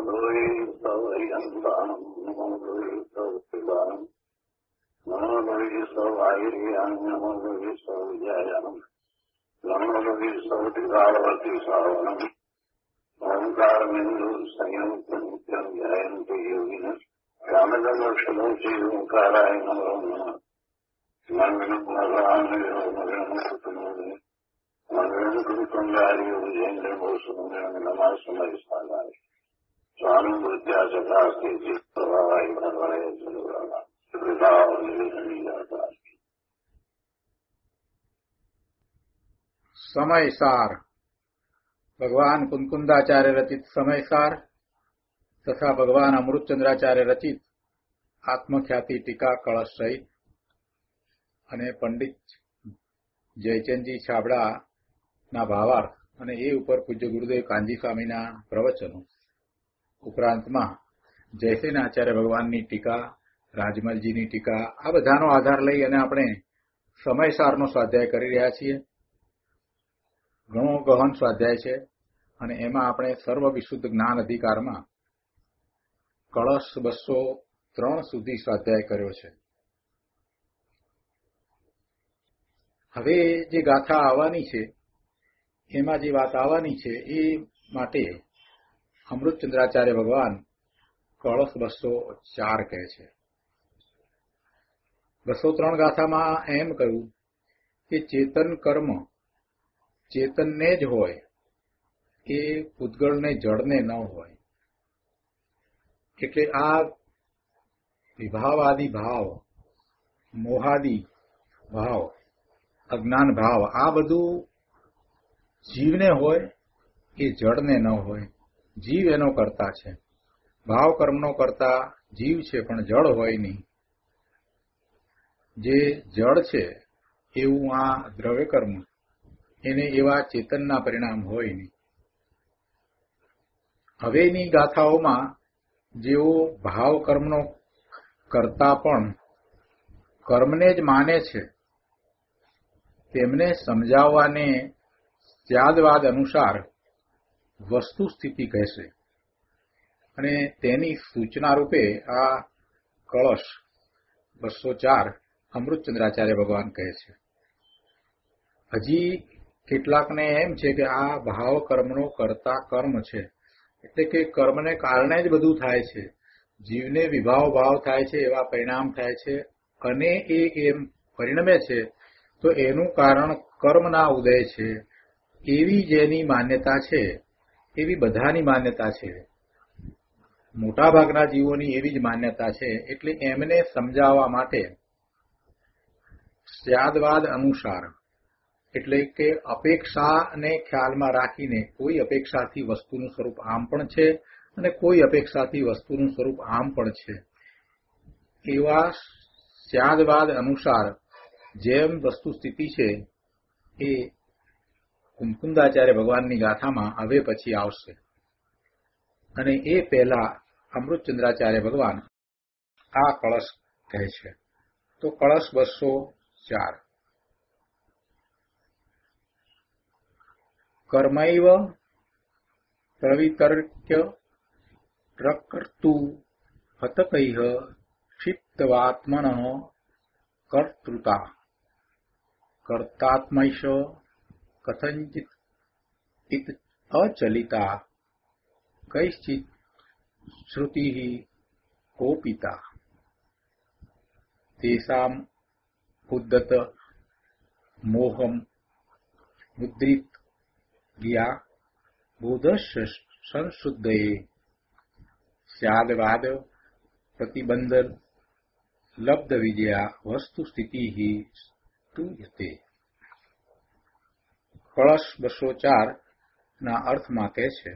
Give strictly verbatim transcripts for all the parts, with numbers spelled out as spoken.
ભવે સવયંતાનમ નમો ભવે સવપિબાનમ નમો ભવે સવાયર્યાન નમો ભવે સૌજયાનમ નમો ભવે સૌદિગાવતી સાવનમ ઓંકારમિંદુ સંયંત નિત્યમ જયંતિ યોગિન રામદમોક્ષમોચી ઓંકારાય નમો નમઃ મંગલમ ભગવાન મંગલમ કુટુંબે મંગલમ કુટુંબાર્યો વિજેન્દ્ર બોસ મંગલમ નમઃ સમય સ્થાનાય સ્વામી મૃત્યા સદાસ્તે ચિત્ત પ્રભાવાય ભગવાય જલવાલા કૃપા નિવેદનીયતા. સમયસાર ભગવાન કુંકુંદાચાર્ય રચિત સમયસાર તથા ભગવાન અમૃતચંદ્રાચાર્ય રચિત આત્મખ્યાતિ ટીકા કળશ સહિત અને પંડિત જયચંદજી છાબડાના ભાવાર્થ અને એ ઉપર પૂજ્ય ગુરુદેવ કાનજી સ્વામીના પ્રવચનો ઉપરાંતમાં જયસેન આચાર્ય ભગવાનની ટીકા, રાજમલજીની ટીકા, આ બધાનો આધાર લઈ અને આપણે સમયસારનો સ્વાધ્યાય કરી રહ્યા છીએ. ઘણો ગહન સ્વાધ્યાય છે અને એમાં આપણે સર્વ વિશુદ્ધ જ્ઞાન અધિકારમાં કળશ બસો ત્રણ સુધી સ્વાધ્યાય કર્યો છે. હવે જે ગાથા આવવાની છે એમાં જે વાત આવવાની છે એ માટે અમૃતચંદ્રાચાર્ય ભગવાન કળશ બસો ચાર કહે છે. બસો ત્રણ ગાથામાં એમ કહ્યું કે ચેતન કર્મ ચેતનને જ હોય, એ પૂતગળને જળને ન હોય. એટલે આ વિભાવાદી ભાવ, મોહાદી ભાવ, અજ્ઞાન ભાવ, આ બધું જીવને હોય, એ જળને ન હોય. જીવ એનો કરતા છે, ભાવ કર્મનો કરતા જીવ છે, પણ જળ હોય નહીં. જે જળ છે એવું આ દ્રવ્ય કર્મ, એને એવા ચેતનના પરિણામ હોય નહીં. હવેની ગાથાઓમાં જેઓ ભાવ કર્મનો કરતા પણ કર્મને જ માને છે તેમને સમજાવવાને ત્યાદવાદ અનુસાર વસ્તુ સ્થિતિ કહેશે અને તેની સૂચના રૂપે આ કળશ બસો ચાર અમૃતચંદ્રાચાર્ય ભગવાન કહે છે. હજી કેટલાકને એમ છે કે આ ભાવ કર્મનો કરતા કર્મ છે, એટલે કે કર્મને કારણે જ બધું થાય છે, જીવને વિભાવ ભાવ થાય છે, એવા પરિણામ થાય છે અને એ એમ પરિણમે છે તો એનું કારણ કર્મના ઉદય છે. એવી જેની માન્યતા છે એવી બધાની માન્યતા છે, મોટાભાગના જીવોની એવી જ માન્યતા છે. એટલે એમને સમજાવવા માટે સ્યાદવાદ અનુસાર, એટલે કે અપેક્ષાને ખ્યાલમાં રાખીને, કોઈ અપેક્ષાથી વસ્તુનું સ્વરૂપ આમ પણ છે અને કોઈ અપેક્ષાથી વસ્તુનું સ્વરૂપ આમ પણ છે, એવા સ્યાદવાદ અનુસાર જેમ વસ્તુ સ્થિતિ છે એ કુંકુંદાચાર્ય ભગવાનની ગાથામાં હવે પછી આવશે. અને એ પહેલા અમૃતચંદ્રાચાર્ય ભગવાન આ કળશ કહે છે. તો કળશ બસો ચાર. કર્મૈવ પ્રવિતર્ક્ય પ્રકર્તુ હતકૈઃ ક્ષિપ્તવાત્મનઃ કર્તૃતા કર્તાત્મૈષ કથંચિત ઇત અચલિતા કૈશ્ચિત શ્રુતિઃ કોપિતા તેષામ ઉદ્દત મોહમ મુદ્રિત ગયા બોધસ્ય સંશુદ્ધયે સ્યાદવાદ પ્રતિબંધ લબ્ધ વિજયા વસ્તુ સ્થિતિ સ્તુયતે. કળશ બસો ચાર ના અર્થમાં કહે છે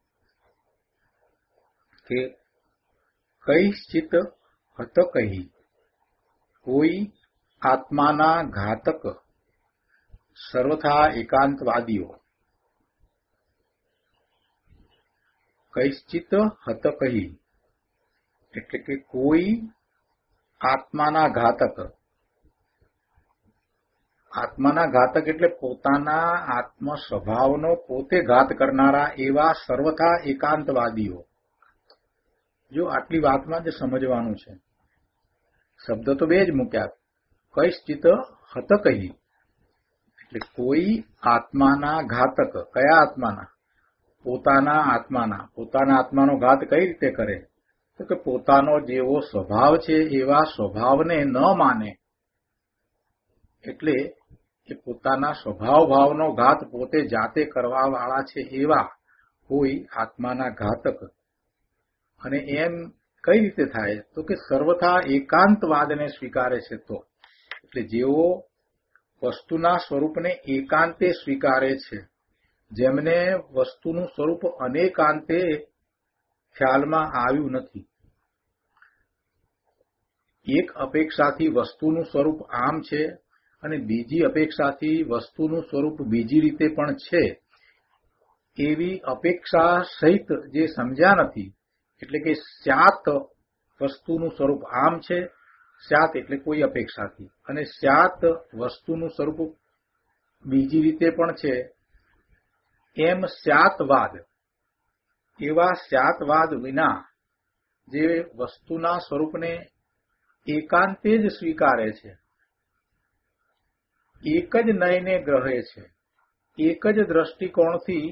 કે કૈશ્ચિત હતકૈઃ, કોઈ આત્માના ઘાતક સર્વથા એકાંતવાદીઓ, કૈશ્ચિત હતકૈઃ એટલે કે કોઈ આત્માના ઘાતક, આત્માના ઘાતક એટલે પોતાના આત્મ સ્વભાવનો પોતે ઘાત કરનારા એવા સર્વથા એકાંતવાદીઓ, જો આટલી વાતમાં જ સમજવાનું છે. શબ્દ તો બે જ મૂક્યા, કૈશ્ચિત હત કહી, એટલે કોઈ આત્માના ઘાતક. કયા આત્માના? પોતાના આત્માના. પોતાના આત્માનો ઘાત કઈ રીતે કરે? તો કે પોતાનો જેવો સ્વભાવ છે એવા સ્વભાવને ન માને, એટલે કે પોતાના સ્વભાવ ભાવનો ઘાત પોતે જાતે કરવા વાળા છે એવા કોઈ આત્માના ઘાતક. અને એમ કઈ રીતે થાય? તો કે સર્વથા એકાંતવાદને સ્વીકારે છે. તો એટલે જેઓ વસ્તુના સ્વરૂપને એકાંતે સ્વીકારે છે, જેમને વસ્તુનું સ્વરૂપ અનેકાંતે ખ્યાલમાં આવ્યું નથી. એક અપેક્ષાથી વસ્તુનું સ્વરૂપ આમ છે અને બીજી અપેક્ષાથી વસ્તુનું સ્વરૂપ બીજી રીતે પણ છે, એવી અપેક્ષા સહિત જે સમજ્યા નથી, એટલે કે સ્યાત વસ્તુનું સ્વરૂપ આમ છે, સ્યાત એટલે કોઈ અપેક્ષાથી, અને સ્યાત વસ્તુનું સ્વરૂપ બીજી રીતે પણ છે, એમ સ્યાતવાદ. એવા સ્યાતવાદ વિના જે વસ્તુના સ્વરૂપને એકાંતે જ સ્વીકારે છે, એક જ નયને ગ્રહે છે, એક જ દ્રષ્ટિકોણથી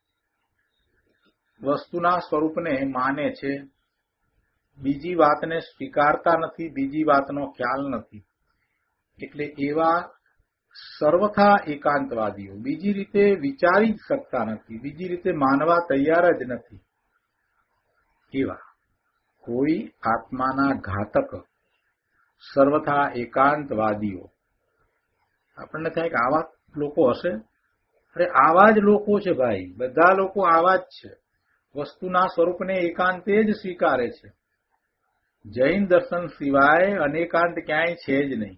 વસ્તુના સ્વરૂપને માને છે, બીજી વાતને સ્વીકારતા નથી, બીજી વાતનો ખ્યાલ નથી, એટલે એવા સર્વથા એકાંતવાદીઓ બીજી રીતે વિચારી જ શકતા નથી, બીજી રીતે માનવા તૈયાર જ નથી, એવા કોઈ આત્માના ઘાતક સર્વથા એકાંતવાદીઓ. આપણને થાય કે આવા લોકો હશે? અરે આવા જ લોકો છે ભાઈ, બધા લોકો આવા જ છે. વસ્તુના સ્વરૂપને એકાંતે જ સ્વીકારે છે. જૈન દર્શન સિવાય અનેકાંત ક્યાંય છે જ નહીં.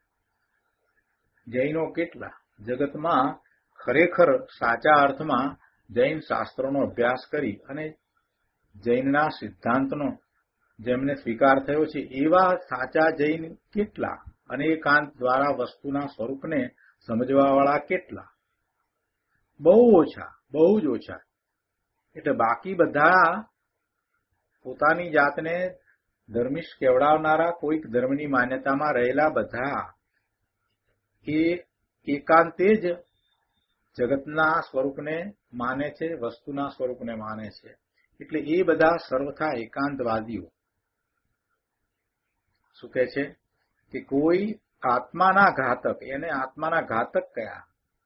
જૈનો કેટલા જગતમાં ખરેખર સાચા અર્થમાં જૈન શાસ્ત્રોનો અભ્યાસ કરી અને જૈનના સિદ્ધાંતનો જેમને સ્વીકાર થયો છે એવા સાચા જૈન કેટલા, અને એકાંત દ્વારા વસ્તુના સ્વરૂપને સમજવાવાળા કેટલા? બહુ ઓછા, બહુ જ ઓછા. એટલે બાકી બધા પોતાની જાતને ધર્મિષ્ઠ કેવડાવનારા, કોઈક ધર્મની માન્યતામાં રહેલા બધા એ એકાંતે જ જગતના સ્વરૂપને માને છે, વસ્તુના સ્વરૂપને માને છે. એટલે એ બધા સર્વથા એકાંતવાદીઓ. શું કહે છે કે કોઈ આત્માના ઘાતક. એને આત્માના ઘાતક કયા?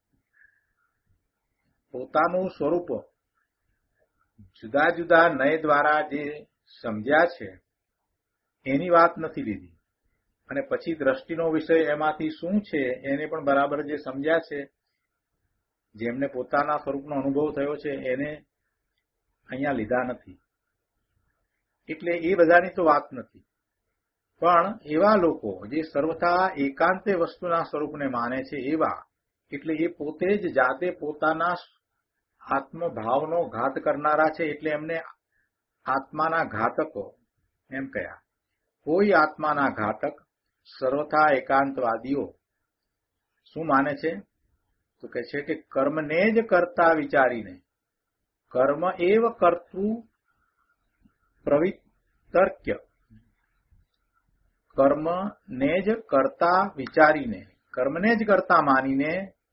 પોતાનું સ્વરૂપ જુદા જુદા નય દ્વારા જે સમજ્યા છે એની વાત નથી લીધી, અને પછી દ્રષ્ટિનો વિષય એમાંથી શું છે એને પણ બરાબર જે સમજ્યા છે, જેમને પોતાના સ્વરૂપનો અનુભવ થયો છે એને અહીંયા લીધા નથી. એટલે એ બધાની તો વાત નથી. પણ એવા લોકો જે સર્વથા એકાંતે વસ્તુના સ્વરૂપને માને છે એવા, એટલે એ પોતે જ જાતે પોતાના આત્મભાવનો ઘાત કરનારા છે, એટલે એમને આત્માના ઘાતકો એમ કયા. કોઈ આત્માના ઘાતક સર્વથા એકાંતવાદીઓ શું માને છે? તો કહે છે કે કર્મને જ કરતા વિચારીને, કર્મ એવ કર્તૃ પ્રવિતર્ક્ય, કર્મને જ કરતા વિચારીને, કર્મને જ કરતા માનીને,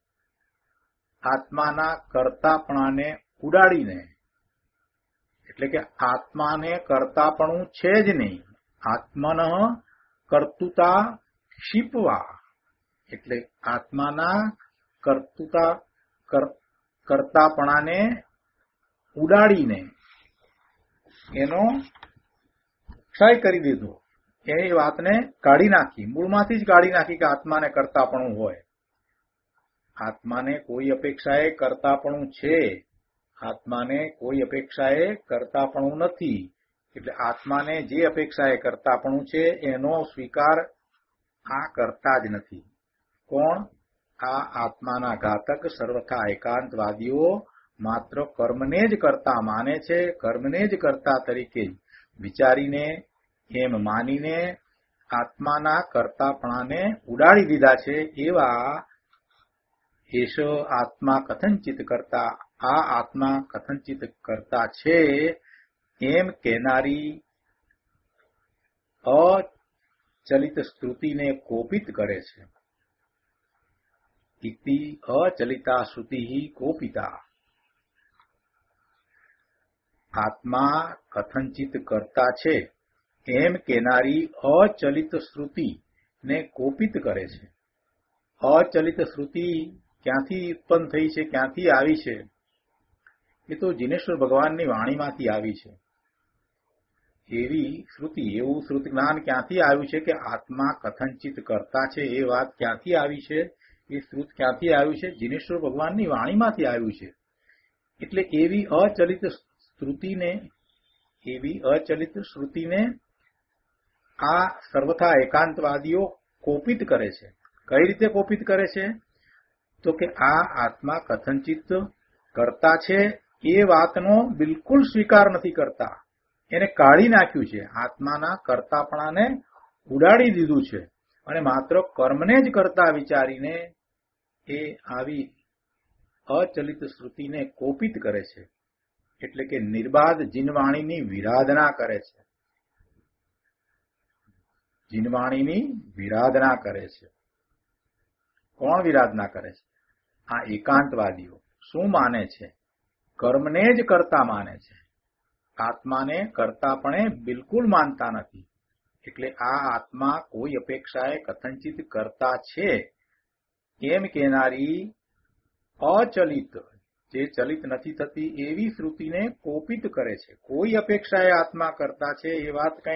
આત્માના કર્તાપણાને ઉડાડીને, એટલે કે આત્માને કર્તાપણું છે જ નહીં, આત્મન કર્તુતા ક્ષિપવા, એટલે આત્માના કર્તુતા કર્તાપણાને ઉડાડીને એનો ક્ષય કરી દીધો. એ વાતને કાઢી નાખી, મૂળમાંથી જ કાઢી નાખી કે આત્માને કર્તાપણું હોય. આત્માને કોઈ અપેક્ષાએ કર્તાપણું છે, આત્માને કોઈ અપેક્ષાએ કર્તાપણું નથી. એટલે આત્માને જે અપેક્ષાએ કર્તાપણું છે એનો સ્વીકાર આ કરતા જ નથી. કોણ? આ આત્માના ઘાતક સર્વથા એકાંતવાદીઓ માત્ર કર્મને જ કરતા માને છે, કર્મને જ કરતા તરીકે વિચારીને એમ માનીને આત્માના કર્તાપણાને ઉડાડી દીધા છે. એવા એશ આત્મા કથંચિત કરતા, આ આત્મા કથંચિત કરતા છે એમ કહેનારી અચલિત શ્રુતિને કોપિત કરે છે. ઇતિ અચલિતા શ્રુતિ કોપિતા. આત્મા કથંચિત કરતા છે એમ કહેનારી અચલિત શ્રુતિ ને કોપિત કરે છે. અચલિત શ્રુતિ ક્યાંથી ઉત્પન્ન થઈ છે, ક્યાંથી આવી છે? એ તો જીનેશ્વર ભગવાનની વાણીમાંથી આવી છે. એવી શ્રુતિ, એવું શ્રુતિ જ્ઞાન ક્યાંથી આવ્યું છે કે આત્મા કથંચિત કરતા છે? એ વાત ક્યાંથી આવી છે? એ શ્રુત ક્યાંથી આવ્યું છે? જીનેશ્વર ભગવાનની વાણીમાંથી આવ્યું છે. એટલે એવી અચલિત શ્રુતિને એવી અચલિત શ્રુતિને આ સર્વથા એકાંતવાદીઓ કોપિત કરે છે. કઈ રીતે કોપિત કરે છે? તો કે આ આત્મા કથંચિત કરતા છે એ વાતનો બિલકુલ સ્વીકાર નથી કરતા. એને કાઢી નાખ્યું છે. આત્માના કર્તાપણાને ઉડાડી દીધું છે અને માત્ર કર્મને જ કરતા વિચારીને એ આવી અચલિત શ્રુતિને કોપિત કરે છે. એટલે કે નિર્બાધ જીનવાણીની વિરાધના કરે છે. જીનવાણીની વિરાધના કરે છે. કોણ વિરાધના કરે છે? આ એકાંતવાદીઓ. શું માને છે? કર્મને જ કરતા માને છે. આત્માને કરતાપણે બિલકુલ માનતા નથી. એટલે આ આત્મા કોઈ અપેક્ષાએ કથંચિત કરતા છે એમ કહેનારી અચલિત, જે ચલિત નથી થતી એવી શ્રુતિને કોપિત કરે છે. કોઈ અપેક્ષાએ આત્મા કરતા છે એ વાત કઈ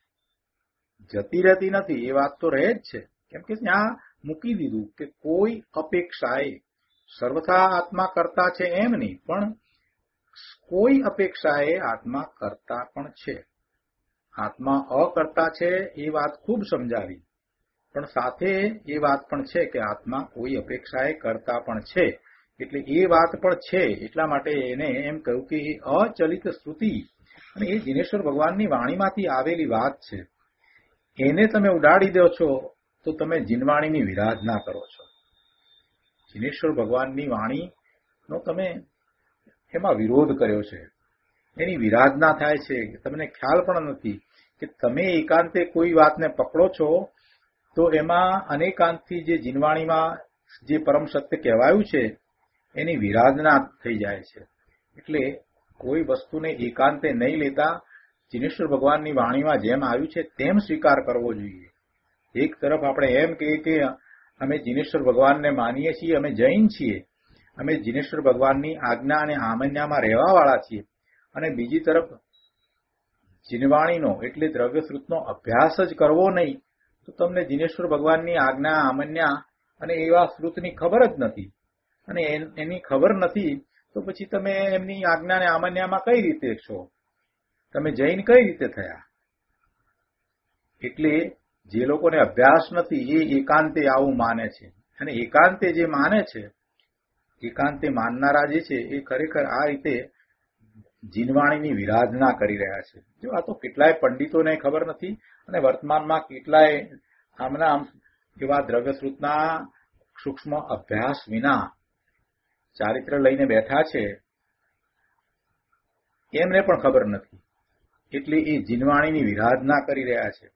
જતી રહેતી નથી. એ વાત તો રહે જ છે. કેમ કે ત્યાં મૂકી દીધું કે કોઈ અપેક્ષાએ. સર્વથા આત્મા કરતા છે એમ નહીં, પણ કોઈ અપેક્ષાએ આત્મા કરતા પણ છે. આત્મા અકર્તા છે એ વાત ખૂબ સમજાવી, પણ સાથે એ વાત પણ છે કે આત્મા કોઈ અપેક્ષાએ કરતા પણ છે. એટલે એ વાત પણ છે. એટલા માટે એને એમ કહ્યું કે એ અચલિત શ્રુતિ, અને એ જીનેશ્વર ભગવાનની વાણીમાંથી આવેલી વાત છે. એને તમે ઉડાડી દો છો તો તમે જીનવાણીની વિરાધના કરો છો. જીનેશ્વર ભગવાનની વાણીનો તમે એમાં વિરોધ કર્યો છે, એની વિરાધના થાય છે. તમને ખ્યાલ પણ નથી કે તમે એકાંતે કોઈ વાતને પકડો છો તો એમાં અનેકાંતથી જે જીનવાણીમાં જે પરમ સત્ય કહેવાયું છે એની વિરાધના થઈ જાય છે. એટલે કોઈ વસ્તુને એકાંતે નહીં લેતા જીનેશ્વર ભગવાનની વાણીમાં જેમ આવ્યું છે તેમ સ્વીકાર કરવો જોઈએ. એક તરફ આપણે એમ કહીએ કે અમે જીનેશ્વર ભગવાનને માનીએ છીએ, અમે જૈન છીએ, અમે જીનેશ્વર ભગવાનની આજ્ઞા અને આમન્યામાં રહેવાવાળા છીએ, અને બીજી તરફ જીનવાણીનો એટલે દ્રવ્યશ્રુતનો અભ્યાસ જ કરવો નહીં, તો તમને જીનેશ્વર ભગવાનની આજ્ઞા આમન્યા અને એવા શ્રુતની ખબર જ નથી. અને એની ખબર નથી તો પછી તમે એમની આજ્ઞા અને આમન્યામાં કઈ રીતે છો? તમે જૈન કઈ રીતે થયા? એટલે જે લોકોને અભ્યાસ નથી એ એકાંતે આવું માને છે. અને એકાંતે જે માને છે, એકાંતે માનનારા જે છે એ ખરેખર આ રીતે જીનવાણીની વિરાધના કરી રહ્યા છે. જો આ તો કેટલાય પંડિતોને ખબર નથી, અને વર્તમાનમાં કેટલાય આમના આમ એવા દ્રવ્યશ્રુતના સૂક્ષ્મ અભ્યાસ વિના ચારિત્ર લઈને બેઠા છે, એમને પણ ખબર નથી. એટલે એ જીનવાણીની વિરાધના કરી રહ્યા છે.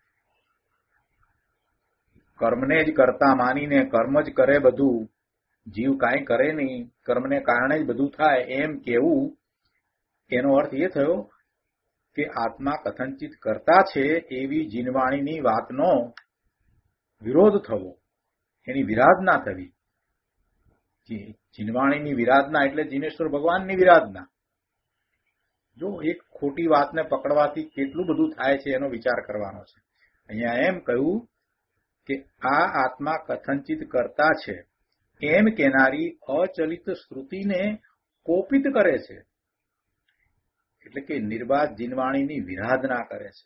કર્મને જ કરતા માનીને કર્મ જ કરે બધું, જીવ કાંઈ કરે નહીં, કર્મને કારણે જ બધું થાય એમ કેવું, એનો અર્થ એ થયો કે આત્મા કથંચિત કરતા છે એવી જીનવાણીની વાતનો વિરોધ થવો, એની વિરાધના થવી. જીનવાણીની વિરાધના એટલે જીનેશ્વર ભગવાનની વિરાધના. જો એક ખોટી વાતને પકડવાથી કેટલું બધું થાય છે એનો વિચાર કરવાનો છે. અહીંયા એમ કહ્યું કે આ આત્મા કથંચિત કરતા છે એમ કહેનારી અચલિત શ્રુતિને કોપિત કરે છે. એટલે કે નિર્બાધ જીનવાણીની વિરાધના કરે છે.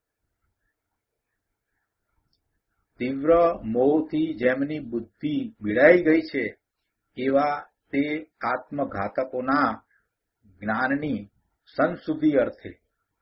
તીવ્ર મોહથી જેમની બુદ્ધિ પીડાઈ ગઈ છે એવા તે આત્મઘાતકોના જ્ઞાનની સંશુદ્ધિ અર્થે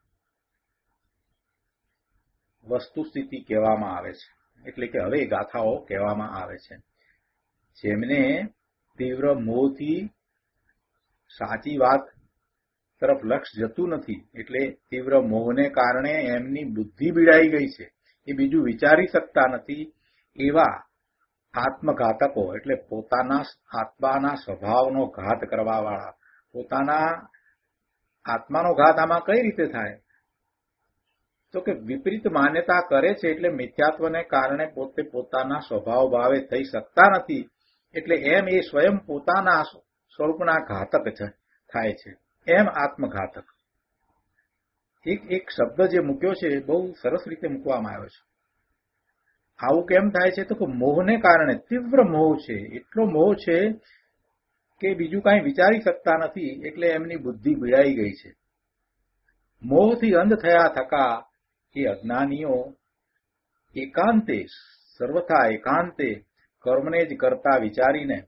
વસ્તુસ્થિતિ કહેવામાં આવે છે. એટલે કે હવે ગાથાઓ કહેવામાં આવે છે. જેમને તીવ્ર મોહથી સાચી વાત તરફ લક્ષ જતું નથી. એટલે તીવ્ર મોહને કારણે એમની બુદ્ધિ બીડાઈ ગઈ છે, એ બીજું વિચારી શકતા નથી. એવા આત્મઘાતકો એટલે પોતાના આત્માના સ્વભાવનો ઘાત કરવા વાળા. પોતાના આત્માનો ઘાત આમાં કઈ રીતે થાય? તો કે વિપરીત માન્યતા કરે છે, એટલે મિથ્યાત્વને કારણે પોતે પોતાના સ્વભાવ ભાવે થઈ શકતા નથી. એટલે એમ એ સ્વયં પોતાના સ્વરૂપના ઘાતક થાય છે, એમ આત્મઘાતક. એક એક શબ્દ જે મૂક્યો છે બહુ સરસ રીતે મૂકવામાં આવ્યો છે. આવું કેમ થાય છે? તો કે મોહને કારણે, તીવ્ર મોહ છે, એટલો મોહ છે કે બીજું કાંઈ વિચારી શકતા નથી. એટલે એમની બુદ્ધિ બીડાઈ ગઈ છે. મોહથી અંધ થયા થકા એ અજ્ઞાનીઓ એકાંતે, સર્વથા એકાંતે કર્મને જ કરતા વિચારીને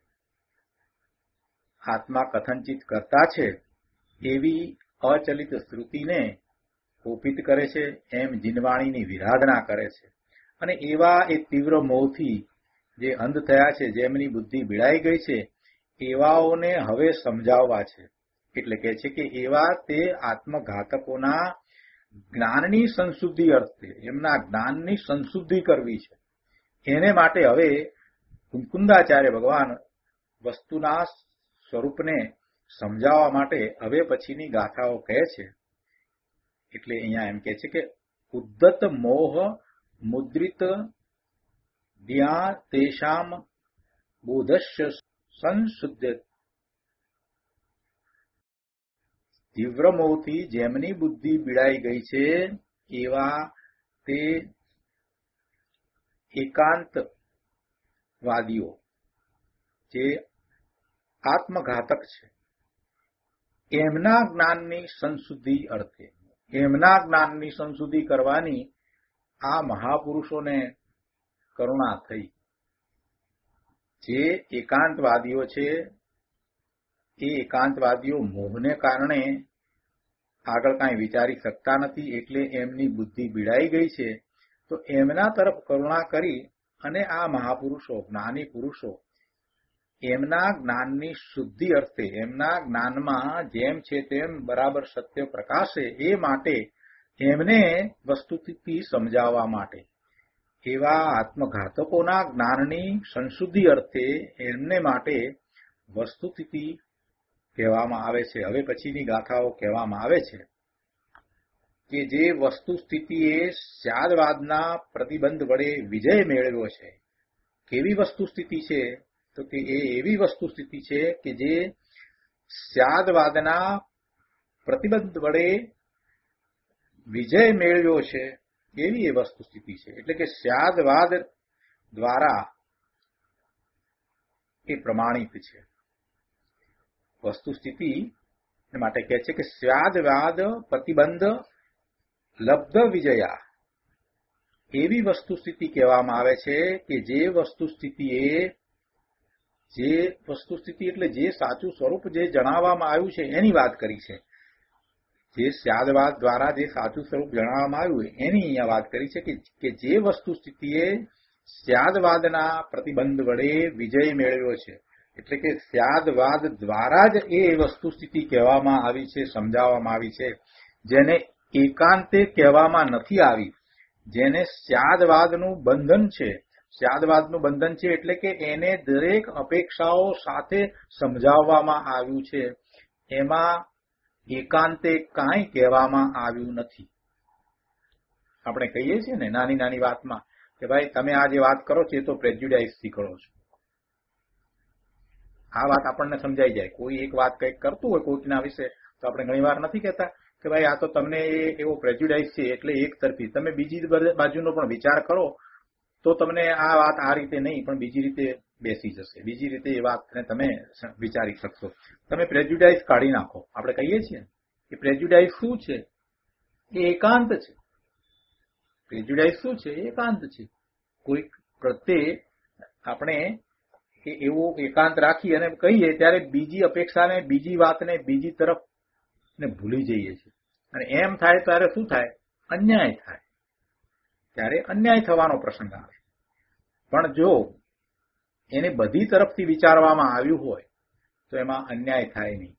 આત્મા કથનચિત કરતા છે એવી અચલિત શ્રુતિને કોપિત કરે છે, એમ જીનવાણીની વિરાધના કરે છે. અને એવા એ તીવ્ર મોહથી જે અંધ થયા છે, જેમની બુદ્ધિ બીડાઈ ગઈ છે, એવાઓને હવે સમજાવવા છે. એટલે કહે છે કે એવા તે આત્મઘાતકોના જ્ઞાનની સંશુદ્ધિ અર્થે, એમના જ્ઞાનની સંશુદ્ધિ કરવી છે. એને માટે હવે કુંકુંદાચાર્ય ભગવાન વસ્તુના સ્વરૂપને સમજાવવા માટે હવે પછીની ગાથાઓ કહે છે. એટલે અહીંયા એમ કહે છે કે ઉદ્દત મોહ મુદ્રિત દ્યા તેષામ બોધસ્ય સંશુદ્ધ. તીવ્ર મોહથી જેમની બુદ્ધિ બીડાઈ ગઈ છે એવા તે એકાંતવાદીઓ જે આત્મઘાતક છે, એમના જ્ઞાનની સંશુદ્ધિ અર્થે, એમના જ્ઞાનની સંશુદ્ધિ કરવાની આ મહાપુરુષોને કરુણા થઈ. જે એકાંતવાદીઓ છે એ એકાંતવાદીઓ મોહને કારણે આગળ કાંઈ વિચારી શકતા નથી, એટલે એમની બુદ્ધિ બીડાઈ ગઈ છે. તો એમના તરફ કરુણા કરી અને આ મહાપુરુષો, જ્ઞાની પુરુષો, એમના જ્ઞાનની શુદ્ધિ અર્થે, એમના જ્ઞાનમાં જેમ છે તેમ બરાબર સત્ય પ્રકાશે એ માટે એમને વસ્તુથી સમજાવવા માટે, એવા આત્મઘાતકોના જ્ઞાનની સંશુદ્ધિ અર્થે એમને માટે વસ્તુસ્થિતિ કહેવામાં આવે છે. હવે પછીની ગાથાઓ કહેવામાં આવે છે કે જે વસ્તુ સ્થિતિએ સ્યાદવાદના પ્રતિબંધ વડે વિજય મેળવ્યો છે. કેવી વસ્તુ સ્થિતિ છે? તો કે એ એવી વસ્તુ સ્થિતિ છે કે જે સ્યાદવાદના પ્રતિબંધ વડે વિજય મેળવ્યો છે, એવી એ વસ્તુ સ્થિતિ છે. એટલે કે સ્યાદવાદ દ્વારા એ પ્રમાણિત છે વસ્તુ સ્થિતિ. માટે કહે છે કે સ્યાદવાદ પ્રતિબંધ લબ્ધ વિજયા, એવી વસ્તુ સ્થિતિ કહેવામાં આવે છે કે જે વસ્તુ સ્થિતિએ, જે વસ્તુ સ્થિતિ એટલે જે સાચું સ્વરૂપ જે જણાવવામાં આવ્યું છે એની વાત કરી છે. જે સ્યાદવાદ દ્વારા જે સાચું સ્વરૂપ જણાવવામાં આવ્યું એની અહીંયા વાત કરી છે કે જે વસ્તુ સ્થિતિએ સ્યાદવાદના પ્રતિબંધ વડે વિજય મેળવ્યો છે. એટલે કે સ્યાદવાદ દ્વારા જ એ વસ્તુ સ્થિતિ કહેવામાં આવી છે, સમજાવવામાં આવી છે, જેને એકાંતે કહેવામાં નથી આવી, જેને સ્યાદવાદનું બંધન છે. સ્યાદવાદનું બંધન છે એટલે કે એને દરેક અપેક્ષાઓ સાથે સમજાવવામાં આવ્યું છે, એમાં એકાંતે કાંઈ કહેવામાં આવ્યું નથી. આપણે કહીએ છીએ ને નાની નાની વાતમાં કે ભાઈ તમે આ જે વાત કરો છો એ તો પ્રેજ્યુડાઇઝથી કરો છો. આ વાત આપણને સમજાઈ જાય. કોઈ એક વાત કંઈક કરતું હોય કોઈકના વિશે, તો આપણે ઘણી વાર નથી કહેતા કે ભાઈ આ તો તમને એવો પ્રેજ્યુડાઇઝ છે એટલે એક તરફી. તમે બીજી બાજુનો પણ વિચાર કરો તો તમને આ વાત આ રીતે નહીં પણ બીજી રીતે બેસી જશે, બીજી રીતે એ વાતને તમે વિચારી શકશો. તમે પ્રેજ્યુડાઇઝ કાઢી નાખો. આપણે કહીએ છીએ કે પ્રેજ્યુડાઇઝ શું છે? એ એકાંત છે. પ્રેજ્યુડાઇઝ શું છે? એ એકાંત છે. કોઈક પ્રત્યે આપણે એવો એકાંત રાખી અને કહીએ ત્યારે બીજી અપેક્ષાને, બીજી વાતને, બીજી તરફ ને ભૂલી જઈએ છીએ. અને એમ થાય ત્યારે શું થાય? અન્યાય થાય. ત્યારે અન્યાય થવાનો પ્રસંગ આવે. પણ જો એને બધી તરફથી વિચારવામાં આવ્યું હોય તો એમાં અન્યાય થાય નહીં.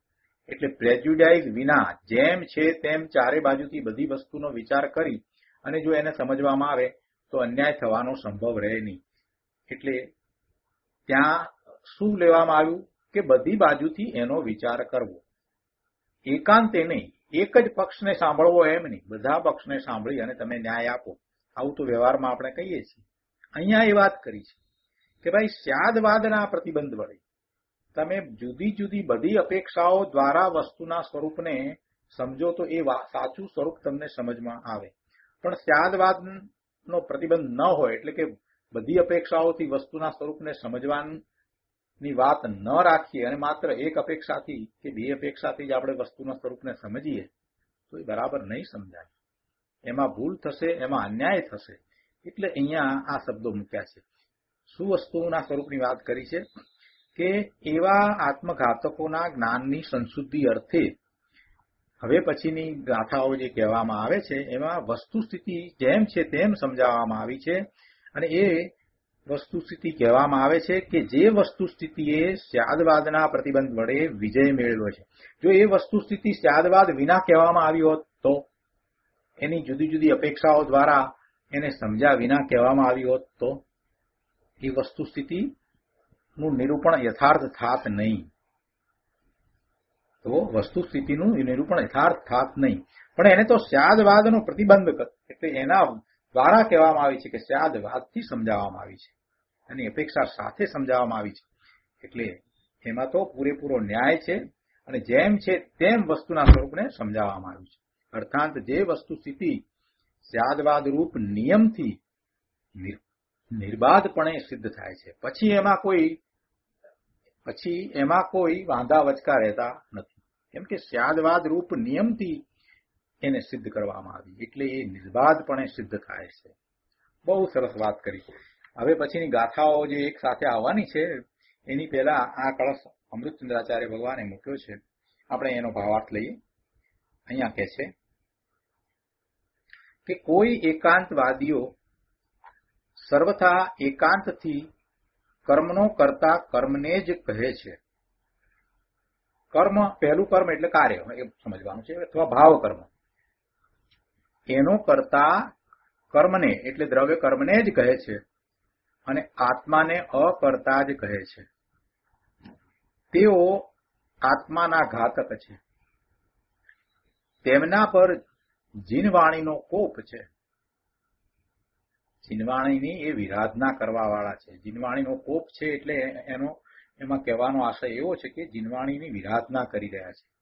એટલે પ્રેજ્યુડાઇઝ વિના જેમ છે તેમ ચારે બાજુથી બધી વસ્તુનો વિચાર કરી અને જો એને સમજવામાં આવે તો અન્યાય થવાનો સંભવ રહે નહીં. એટલે ત્યાં શું લેવામાં આવ્યું કે બધી બાજુથી એનો વિચાર કરવો, એકાંતે નહીં, એક જ પક્ષને સાંભળવો એમ નહીં, બધા પક્ષને સાંભળી અને તમે ન્યાય આપો. આવું તો વ્યવહારમાં આપણે કહીએ છીએ. અહીંયા એ વાત કરી છે કે ભાઈ સ્યાદવાદના પ્રતિબંધ વડે તમે જુદી જુદી બધી અપેક્ષાઓ દ્વારા વસ્તુના સ્વરૂપને સમજો તો એ સાચું સ્વરૂપ તમને સમજમાં આવે. પણ સ્યાદવાદનો પ્રતિબંધ ન હોય એટલે કે બધી અપેક્ષાઓથી વસ્તુના સ્વરૂપને સમજવાની વાત ન રાખીએ અને માત્ર એક અપેક્ષાથી કે બે અપેક્ષાથી જ આપણે વસ્તુના સ્વરૂપને સમજીએ તો એ બરાબર નહીં સમજાય. એમાં ભૂલ થશે, એમાં અન્યાય થશે. એટલે અહીંયા આ શબ્દો મૂક્યા છે. શું વસ્તુના સ્વરૂપની વાત કરી છે કે એવા આત્મઘાતકોના જ્ઞાનની સંશુદ્ધિ અર્થે હવે પછીની ગાથાઓ જે કહેવામાં આવે છે એમાં વસ્તુસ્થિતિ જેમ છે તેમ સમજાવવામાં આવી છે. અને એ વસ્તુસ્થિતિ કહેવામાં આવે છે કે જે વસ્તુસ્થિતિએ સ્યાદવાદના પ્રતિબંધ વડે વિજય મેળવ્યો છે. જો એ વસ્તુસ્થિતિ સ્યાદવાદ વિના કહેવામાં આવી હોત તો, એની જુદી જુદી અપેક્ષાઓ દ્વારા એને સમજ્યા વિના કહેવામાં આવી હોત તો એ વસ્તુસ્થિતિનું નિરૂપણ યથાર્થ થાત નહીં. તો વસ્તુસ્થિતિનું નિરૂપણ યથાર્થ થાત નહીં. પણ એને તો સ્યાદવાદનો પ્રતિબંધ એટલે એના દ્વારા કહેવામાં આવી છે કે સ્યાદવાદથી સમજાવવામાં આવી છે, એની અપેક્ષા સાથે સમજાવવામાં આવી છે. એટલે એમાં તો પૂરેપૂરો ન્યાય છે અને જેમ છે તેમ વસ્તુના સ્વરૂપને સમજાવવામાં આવ્યું છે. અર્થાત જે વસ્તુ સ્થિતિ સ્યાદવાદ રૂપ નિયમથી નિર્બાધપણે સિદ્ધ થાય છે, પછી એમાં કોઈ પછી એમાં કોઈ વાંધા વચકા રહેતા નથી. કેમ કે સ્યાદવાદ રૂપ નિયમથી એને સિદ્ધ કરવામાં આવી એટલે એ નિર્બાધપણે સિદ્ધ થાય છે. બહુ સરસ વાત કરી. હવે પછીની ગાથાઓ જે એક સાથે આવવાની છે એની પહેલા આ કળશ અમૃતચંદ્રાચાર્ય ભગવાને મૂક્યો છે, આપણે એનો ભાવાર્થ લઈએ. અહીંયા કહે છે કે કોઈ એકાંતવાદીઓ સર્વથા એકાંતથી કર્મનો કરતા કર્મને જ કહે છે. કર્મ પહેલું કર્મ એટલે કાર્ય એ સમજવાનું છે, અથવા ભાવ કર્મ. એનો કરતા કર્મને એટલે દ્રવ્ય કર્મને જ કહે છે અને આત્માને અકર્તા જ કહે છે. તેઓ આત્માના ઘાતક છે. તેમના પર જીનવાણીનો કોપ છે. જીનવાણીની એ વિરાધના કરવા વાળા છે. જીનવાણીનો કોપ છે એટલે એનો એમાં કહેવાનો આશય એવો છે કે જીનવાણીની વિરાધના કરી રહ્યા છે.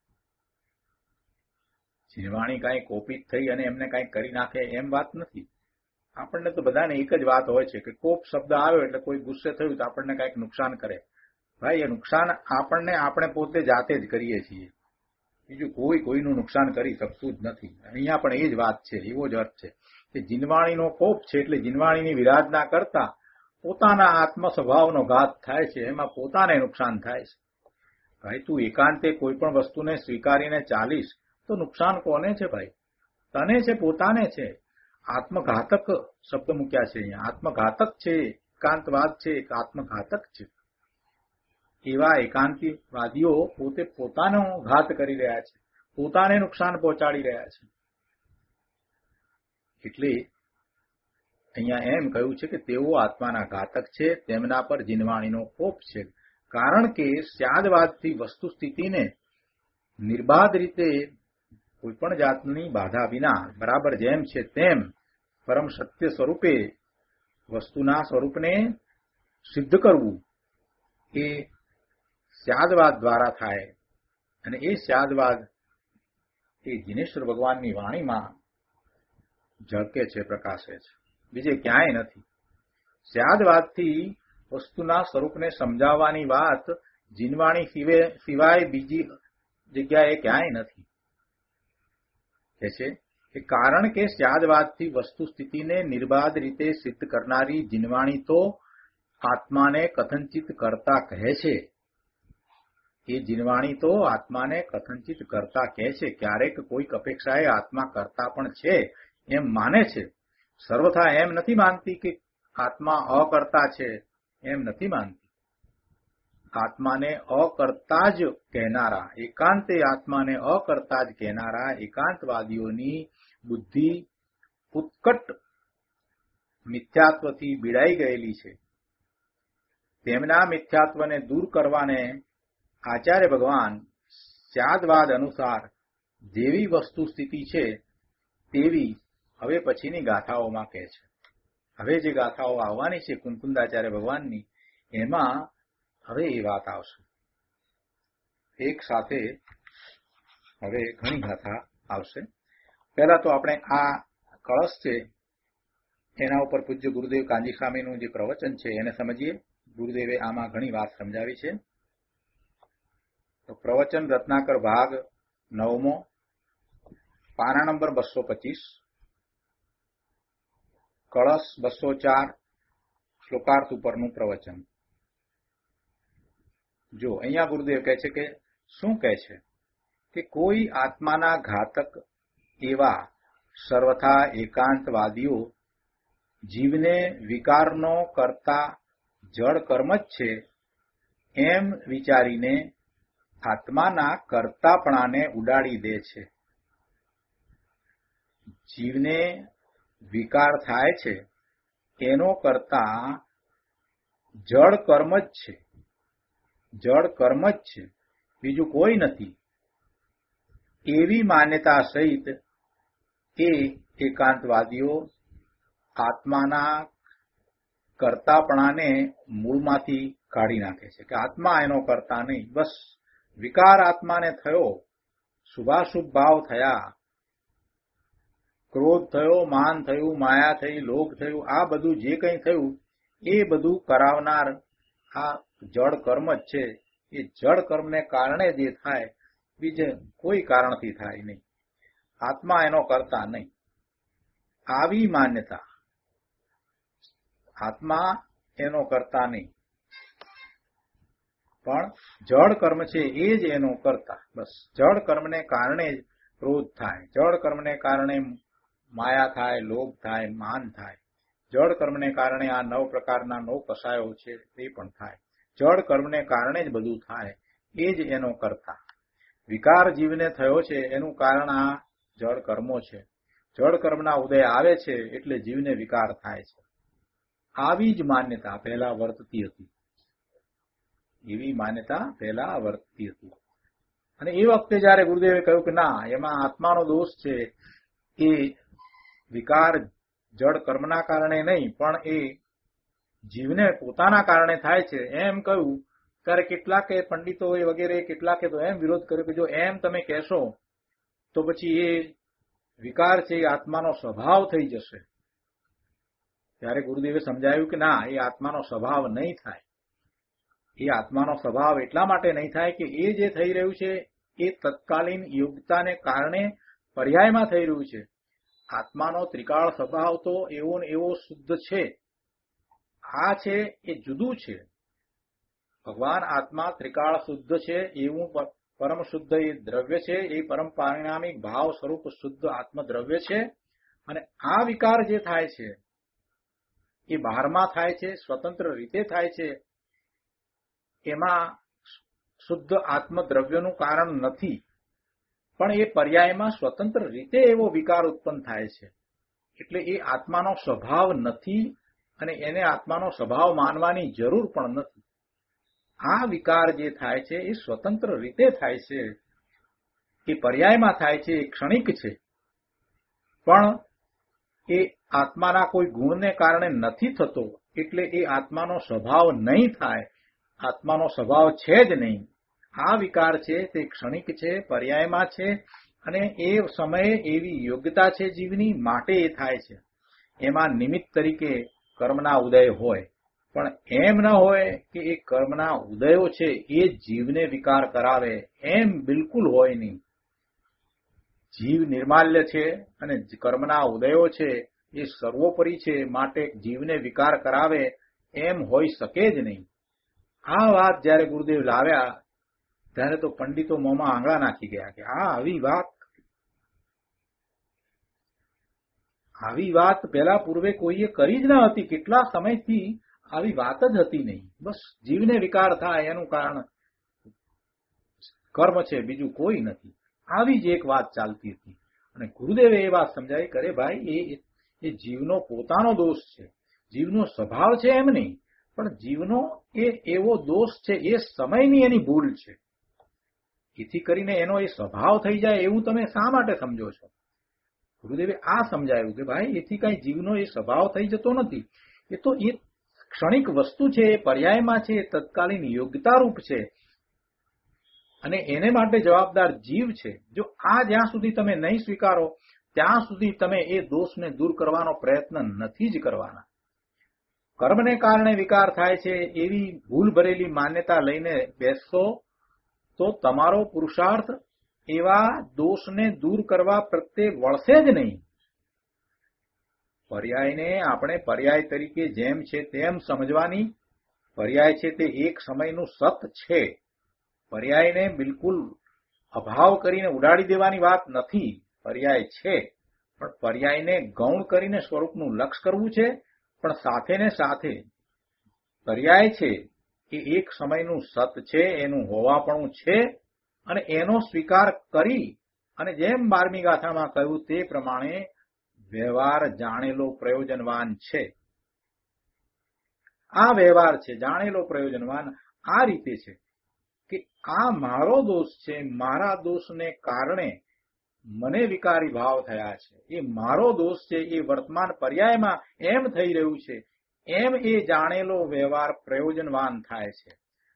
જીનવાણી કાંઈ કોપિત થઈ અને એમને કાંઈક કરી નાખે એમ વાત નથી. આપણને તો બધાને એક જ વાત હોય છે કે કોપ શબ્દ આવ્યો એટલે કોઈ ગુસ્સે થયું તો આપણને કાંઈક નુકસાન કરે. ભાઈ એ નુકસાન આપણને આપણે પોતે જાતે જ કરીએ છીએ, બીજું કોઈ કોઈનું નુકસાન કરી શકતું જ નથી. અહીંયા પણ એ જ વાત છે, એવો જ અર્થ છે કે જીનવાણીનો કોપ છે એટલે જીનવાણીની વિરાધના કરતા પોતાના આત્મ સ્વભાવનો ઘાત થાય છે, એમાં પોતાને નુકસાન થાય છે. ભાઈ તું એકાંતે કોઈ પણ વસ્તુને સ્વીકારીને ચાલીશ તો નુકસાન કોને છે ભાઈ? તને છે, પોતાને છે. આત્મઘાતક શબ્દ મૂક્યા છે અહીંયા. આત્મઘાતક છે, એકાંતવાદ છે, એક આત્મઘાતક છે. એવા એકાંતિવાદીઓ પોતે પોતાનો ઘાત કરી રહ્યા છે, પોતાને નુકસાન પહોંચાડી રહ્યા છે. એટલે અહીંયા એમ કહ્યું છે કે તેઓ આત્માના ઘાતક છે, તેમના પર જીનવાણીનો કોપ છે. કારણ કે સ્યાદવાદથી વસ્તુ સ્થિતિને નિર્બાધ રીતે કોઈ પણ જાતની બાધા વિના બરાબર જેમ છે તેમ પરમ સત્ય સ્વરૂપે વસ્તુના સ્વરૂપને સિદ્ધ કરવું એ સ્યાદવાદ દ્વારા થાય. અને એ સ્યાદવાદ એ જીનેશ્વર ભગવાનની વાણીમાં ઝળકે છે, પ્રકાશે છે, બીજે ક્યાંય નથી. સ્યાદવાદથી વસ્તુના સ્વરૂપને સમજાવવાની વાત જીનવાણી સિવાય બીજી જગ્યાએ ક્યાંય નથી. કે છે કે કારણ કે સ્યાદવાદથી વસ્તુ સ્થિતિને નિર્બાધ રીતે સિદ્ધ કરનારી જીનવાણી તો આત્માને કથનચિત કરતા કહે છે. એ જીનવાણી તો આત્માને કથનચિત કરતા કહે છે. ક્યારેક કોઈક અપેક્ષાએ આત્મા કરતા પણ છે એમ માને છે. સર્વથા એમ નથી માનતી કે આત્મા અકર્તા છે, એમ નથી માનતી. આત્માને અકર્તા જ કહેનારા, એકાંતે આત્માને અકર્તા જ કહેનારા એકાંતવાદીઓની બુદ્ધિ ઉત્કટ મિથ્યાત્વથી બીડાઈ ગયેલી છે. તેમના મિથ્યાત્વને દૂર કરવાને આચાર્ય ભગવાન સ્યાદવાદ અનુસાર જેવી વસ્તુ સ્થિતિ છે તેવી હવે પછીની ગાથાઓમાં કહે છે. હવે જે ગાથાઓ આવવાની છે કુંકુંદાચાર્ય ભગવાનની, એમાં હવે એ વાત આવશે. એક સાથે હવે ઘણી ગાથા આવશે. પહેલા તો આપણે આ કળશ છે એના ઉપર પૂજ્ય ગુરુદેવ કાંજી સ્વામીનું જે પ્રવચન છે એને સમજીએ. ગુરુદેવે આમાં ઘણી વાત સમજાવી છે. તો પ્રવચન રત્નાકર ભાગ નવમો, પાના નંબર બસો પચીસ, કળશ બસો ચાર, શ્લોકાર્થ ઉપરનું પ્રવચન. જો અહીંયા ગુરુદેવ કહે છે કે શું કહે છે કે કોઈ આત્માના ઘાતક એવા સર્વથા એકાંતવાદીઓ જીવને વિકારનો કરતા જડ કર્મ જ છે એમ વિચારીને આત્માના કર્તાપણાને ઉડાડી દે છે. જીવને વિકાર થાય છે એનો કરતા જડ કર્મ જ છે, જડ કર્મ જ છે, બીજું કોઈ નથી એવી માન્યતા સહિત એ એકાંતવાદીઓ આત્માના કર્તાપણાને મૂળમાંથી કાઢી નાખે છે કે આત્મા એનો કરતા નહીં. બસ વિકાર આત્માને થયો, શુભાશુભ ભાવ થયા, ક્રોધ થયો, માન થયું, માયા થઈ, લોભ થયું, આ બધું જે કંઈ થયું એ બધું કરાવનાર આ જડ કર્મ જ છે. એ જડ કર્મને કારણે જે થાય, બીજે કોઈ કારણથી થાય નહીં. આત્મા એનો કરતા નહીં. આવી માન્યતા, આત્મા એનો કરતા નહીં, પણ જડ કર્મ છે એ જ એનો કરતા. બસ જડ કર્મને કારણે જ ક્રોધ થાય, જડ કર્મને કારણે માયા થાય, લોભ થાય, માન થાય, જડ કર્મને કારણે આ નવ પ્રકારના નવ કસાયો છે તે પણ થાય. જડ કર્મને કારણે જ બધું થાય, એ જ એનો કરતા. વિકાર જીવને થયો છે એનું કારણ આ જડ કર્મો છે. જડ કર્મના ઉદય આવે છે એટલે જીવને વિકાર થાય છે. આવી જ માન્યતા પહેલા વર્તતી હતી, એવી માન્યતા પહેલા વર્તતી હતી. અને એ વખતે જયારે ગુરુદેવે કહ્યું કે ના, એમાં આત્માનો દોષ છે, એ વિકાર જડ કર્મના કારણે નહીં પણ એ જીવને પોતાના કારણે થાય છે એમ કહ્યું, ત્યારે કેટલાકે પંડિતોએ વગેરે કેટલાકે તો એમ વિરોધ કર્યો કે જો એમ તમે કહેશો તો પછી એ વિકાર છે એ આત્માનો સ્વભાવ થઈ જશે. ત્યારે ગુરુદેવે સમજાવ્યું કે ના, એ આત્માનો સ્વભાવ નહીં થાય. એ આત્માનો સ્વભાવ એટલા માટે નહીં થાય કે એ જે થઈ રહ્યું છે એ તત્કાલીન યોગ્યતાને કારણે પર્યાયમાં થઈ રહ્યું છે. આત્માનો ત્રિકાળ સ્વભાવ તો એવો ને એવો શુદ્ધ છે. આ છે એ જુદું છે. ભગવાન આત્મા ત્રિકાળ શુદ્ધ છે, એવું પરમ શુદ્ધ એ દ્રવ્ય છે, એ પરમ પારિણામિક ભાવ સ્વરૂપ શુદ્ધ આત્મદ્રવ્ય છે. અને આ વિકાર જે થાય છે એ બહારમાં થાય છે, સ્વતંત્ર રીતે થાય છે, એમાં શુદ્ધ આત્મદ્રવ્યનું કારણ નથી, પણ એ પર્યાયમાં સ્વતંત્ર રીતે એવો વિકાર ઉત્પન્ન થાય છે. એટલે એ આત્માનો સ્વભાવ નથી અને એને આત્માનો સ્વભાવ માનવાની જરૂર પણ નથી. આ વિકાર જે થાય છે એ સ્વતંત્ર રીતે થાય છે, એ પર્યાયમાં થાય છે, એ ક્ષણિક છે, પણ એ આત્માના કોઈ ગુણને કારણે નથી થતો. એટલે એ આત્માનો સ્વભાવ નહીં થાય, આત્માનો સ્વભાવ છે જ નહીં. આ વિકાર છે તે ક્ષણિક છે, પર્યાયમાં છે, અને એ સમયે એવી યોગ્યતા છે જીવની માટે એ થાય છે. એમાં નિમિત્ત તરીકે કર્મના ઉદય હોય, પણ એમ ન હોય કે એ કર્મના ઉદયો છે એ જીવને વિકાર કરાવે, એમ બિલકુલ હોય નહીં. જીવ નિર્માલ્ય છે અને કર્મના ઉદયો છે એ સર્વોપરી છે, માટે જીવને વિકાર કરાવે એમ હોઈ શકે જ નહીં. આ વાત જયારે ગુરુદેવ લાવ્યા ત્યારે તો પંડિતો મોંમાં આંગળા નાખી ગયા કે આ આવી વાત આવી વાત પેલા પૂર્વે કોઈએ કરી જ ન હતી. કેટલા સમયથી આવી વાત જ હતી નહીં. બસ જીવને વિકાર થાય એનું કારણ કર્મ છે, બીજું કોઈ નથી. આવી જ એક વાત ચાલતી હતી. અને ગુરુદેવે એ વાત સમજાવી કરે ભાઈ એ એ જીવનો પોતાનો દોષ છે, જીવનો સ્વભાવ છે એમ નહીં, પણ જીવનો એ એવો દોષ છે, એ સમયની એની ભૂલ છે. એથી કરીને એનો એ સ્વભાવ થઈ જાય એવું તમે શા માટે સમજો છો? ગુરુદેવે આ સમજાયું કે ભાઈ એથી કઈ જીવનો એ સ્વભાવ થઈ જતો નથી. એ તો એ ક્ષણિક વસ્તુ છે, એ પર્યાયમાં છે, એ તત્કાલીન યોગ્યતારૂપ છે અને એને માટે જવાબદાર જીવ છે. જો આ જ્યાં સુધી તમે નહીં સ્વીકારો ત્યાં સુધી તમે એ દોષને દૂર કરવાનો પ્રયત્ન નથી જ કરવાના. કર્મને કારણે વિકાર થાય છે એવી ભૂલ ભરેલી માન્યતા લઈને બેસશો તો તમારો પુરુષાર્થ એવા દોષને દૂર કરવા પ્રત્યે વળશે જ નહીં. પર્યાયને આપણે પર્યાય તરીકે જેમ છે તેમ સમજવાની. પર્યાય છે તે એક સમયનું સત છે. પર્યાયને બિલકુલ અભાવ કરીને ઉડાડી દેવાની વાત નથી. પર્યાય છે, પણ પર્યાયને ગૌણ કરીને સ્વરૂપનું લક્ષ કરવું છે. પણ સાથે ને સાથે પર્યાય છે એ એક સમયનું સત છે, એનું હોવાપણું છે અને એનો સ્વીકાર કરી અને જેમ બારમી ગાથામાં કહ્યું તે પ્રમાણે વ્યવહાર જાણેલો પ્રયોજનવાન છે. આ વ્યવહાર છે જાણેલો પ્રયોજનવાન આ રીતે છે કે આ મારો દોષ છે, મારા દોષને કારણે મને વિકારી ભાવ થયા છે, એ મારો દોષ છે, એ વર્તમાન પર્યાયમાં એમ થઈ રહ્યું છે, એમ એ જાણેલો વ્યવહાર પ્રયોજનવાન થાય છે.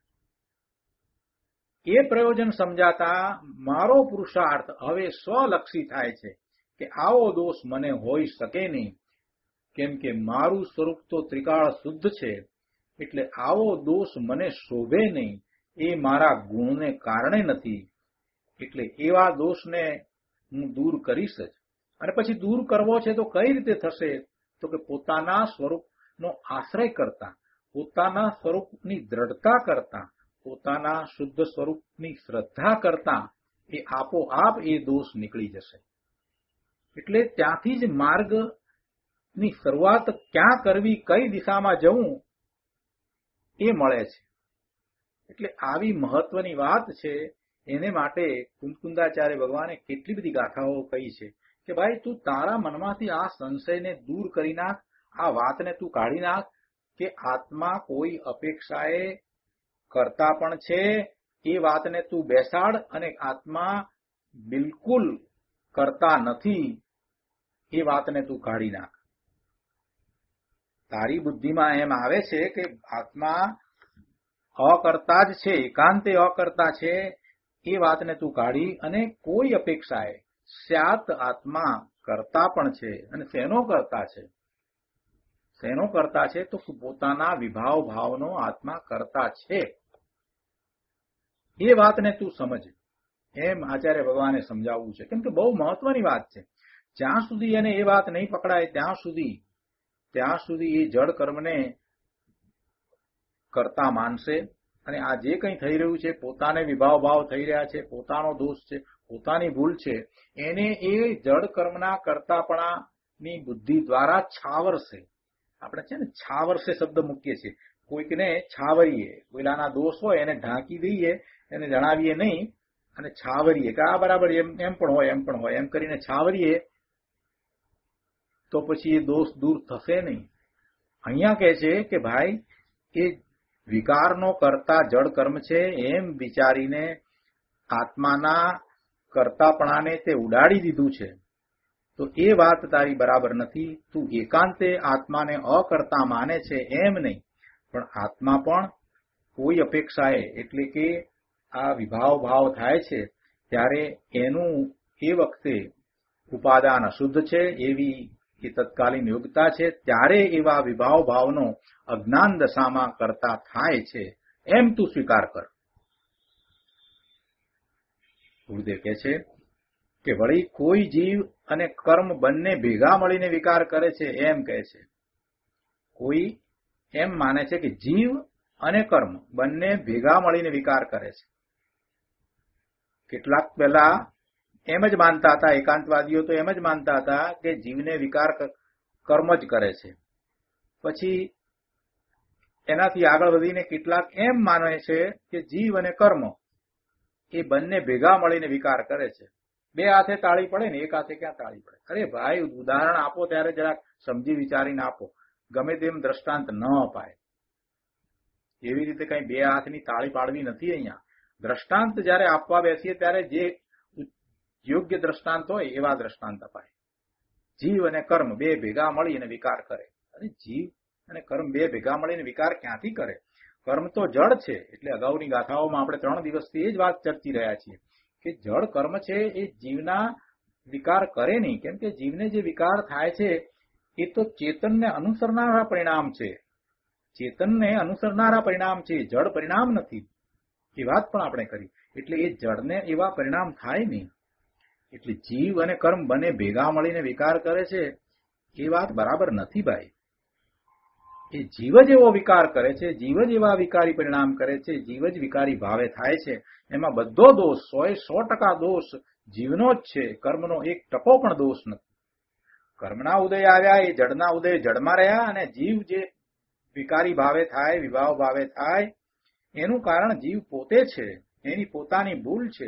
એ પ્રયોજન સમજાતા મારો પુરુષાર્થ હવે સ્વલક્ષી થાય છે કે આવો દોષ મને હોઈ શકે નહીં, કેમ કે મારું સ્વરૂપ તો ત્રિકાળ શુદ્ધ છે, એટલે આવો દોષ મને શોભે નહીં. એ મારા ગુણને કારણે નથી, એટલે એવા દોષને હું દૂર કરીશ જ. અને પછી દૂર કરવો છે તો કઈ રીતે થશે? તો કે પોતાના સ્વરૂપનો આશ્રય કરતા, પોતાના સ્વરૂપની દ્રઢતા કરતા, પોતાના શુદ્ધ સ્વરૂપની શ્રદ્ધા કરતા એ આપોઆપ એ દોષ નીકળી જશે. એટલે ત્યાંથી જ માર્ગની શરૂઆત ક્યાં કરવી, કઈ દિશામાં જવું એ મળે છે. એટલે આવી મહત્વની વાત છે. એને માટે કુંકુંદાચાર્ય ભગવાને કેટલી બધી ગાથાઓ કહી છે કે ભાઈ તું તારા મનમાંથી આ સંશયને દૂર કરી નાખ, આ વાતને તું કાઢી નાખ કે આત્મા કોઈ અપેક્ષાએ કરતા પણ છે, એ વાતને તું બેસાડ અને આત્મા બિલકુલ કરતા નથી એ વાતને તું કાઢી નાખ. તારી બુદ્ધિમાં એમ આવે છે કે આત્મા અકર્તા જ છે, એકાંતે અકર્તા છે, એ વાતને તું કાઢી અને કોઈ અપેક્ષાએ સ્યાત આત્મા કરતા પણ છે. અને શેનો કરતા છે? શેનો કરતા છે? તો પોતાના વિભાવ ભાવનો આત્મા કરતા છે, એ વાતને તું સમજ. એમ આચાર્ય ભગવાને સમજાવવું છે, કેમ કે બહુ મહત્વની વાત છે. જ્યાં સુધી એને એ વાત નહીં પકડાય ત્યાં સુધી ત્યાં સુધી એ જડ કર્મને કરતા માનશે. અને આ જે કંઈ થઈ રહ્યું છે, પોતાને વિભાવ ભાવ થઈ રહ્યા છે, પોતાનો દોષ છે, પોતાની ભૂલ છે, એને એ જડ કર્મના કરતાપણાની બુદ્ધિ દ્વારા છાવરશે. આપણે છે ને છાવરશે શબ્દ મૂકીએ છીએ. કોઈકને છાવરીએ, કોઈલાના દોષ હોય એને ઢાંકી દઈએ, એને જણાવીએ નહીં અને છાવરીએ કે આ બરાબર એમ એમ પણ હોય એમ પણ હોય એમ કરીને છાવરીએ તો પછી એ દોષ દૂર થશે નહીં. અહીંયા કહે છે કે ભાઈ એ વિકારનો કરતા જડ કર્મ છે એમ વિચારીને આત્માના કરતાપણાને તે ઉડાડી દીધું છે, તો એ વાત તારી બરાબર નથી. તું એકાંતે આત્માને અકર્તા માને છે એમ નહીં, પણ આત્મા પણ કોઈ અપેક્ષાએ, એટલે કે આ વિભાવ ભાવ થાય છે ત્યારે એનું એ વખતે ઉપાદાન અશુદ્ધ છે એવી એ તત્કાલીન યોગ્યતા છે, ત્યારે એવા વિભાવ ભાવનો અજ્ઞાન દશામાં કરતા થાય છે એમ તું સ્વીકાર કર. ગુરુદેવ કહે છે કે વળી કોઈ જીવ અને કર્મ બંને ભેગા મળીને વિકાર કરે છે એમ કહે છે. કોઈ એમ માને છે કે જીવ અને કર્મ બંને ભેગા મળીને વિકાર કરે છે. કેટલાક પહેલા એમ જ માનતા હતા, એકાંતવાદીઓ તો એમ જ માનતા હતા કે જીવને વિકાર કર્મ જ કરે છે. પછી એનાથી આગળ વધીને કેટલાક એમ માને છે કે જીવ અને કર્મ એ બંને ભેગા મળીને વિકાર કરે છે. બે હાથે તાળી પડે ને એક હાથે ક્યાં તાળી પડે? અરે ભાઈ, ઉદાહરણ આપો ત્યારે જરાક સમજી વિચારીને આપો. ગમે તેમ દ્રષ્ટાંત ન અપાય. એવી રીતે કઈ બે હાથની તાળી પાડવી નથી. અહીંયા દ્રષ્ટાંત જયારે આપવા બેસીએ ત્યારે જે યોગ્ય દ્રષ્ટાંત હોય એવા દ્રષ્ટાંત અપાય. જીવ અને કર્મ બે ભેગા મળીને વિકાર કરે. અરે જીવ અને કર્મ બે ભેગા મળીને વિકાર ક્યાંથી કરે? કર્મ તો જળ છે. એટલે અગાઉની ગાથાઓમાં આપણે ત્રણ દિવસથી એ જ વાત ચર્ચી રહ્યા છીએ કે જળ કર્મ છે એ જીવના વિકાર કરે નહીં. કેમ કે જીવને જે વિકાર થાય છે એ તો ચેતનને અનુસરનારા પરિણામ છે. ચેતનને અનુસરનારા પરિણામ છે, જળ પરિણામ નથી. એ વાત પણ આપણે કરી. એટલે એ જળને એવા પરિણામ થાય નહીં. એટલે જીવ અને કર્મ બંને ભેગા મળીને વિકાર કરે છે એ વાત બરાબર નથી ભાઈ. એ જીવ જ એવો વિકાર કરે છે, જીવ જ એવા વિકારી પરિણામ કરે છે, જીવ જ વિકારી ભાવે થાય છે. એમાં બધો દોષ સો એ સો ટકા દોષ જીવનો જ છે. કર્મનો એક ટકો પણ દોષ નથી. કર્મના ઉદય આવ્યા એ જળના ઉદય જળમાં રહ્યા, અને જીવ જે વિકારી ભાવે થાય, વિભાવ ભાવે થાય, એનું કારણ જીવ પોતે છે, એની પોતાની ભૂલ છે.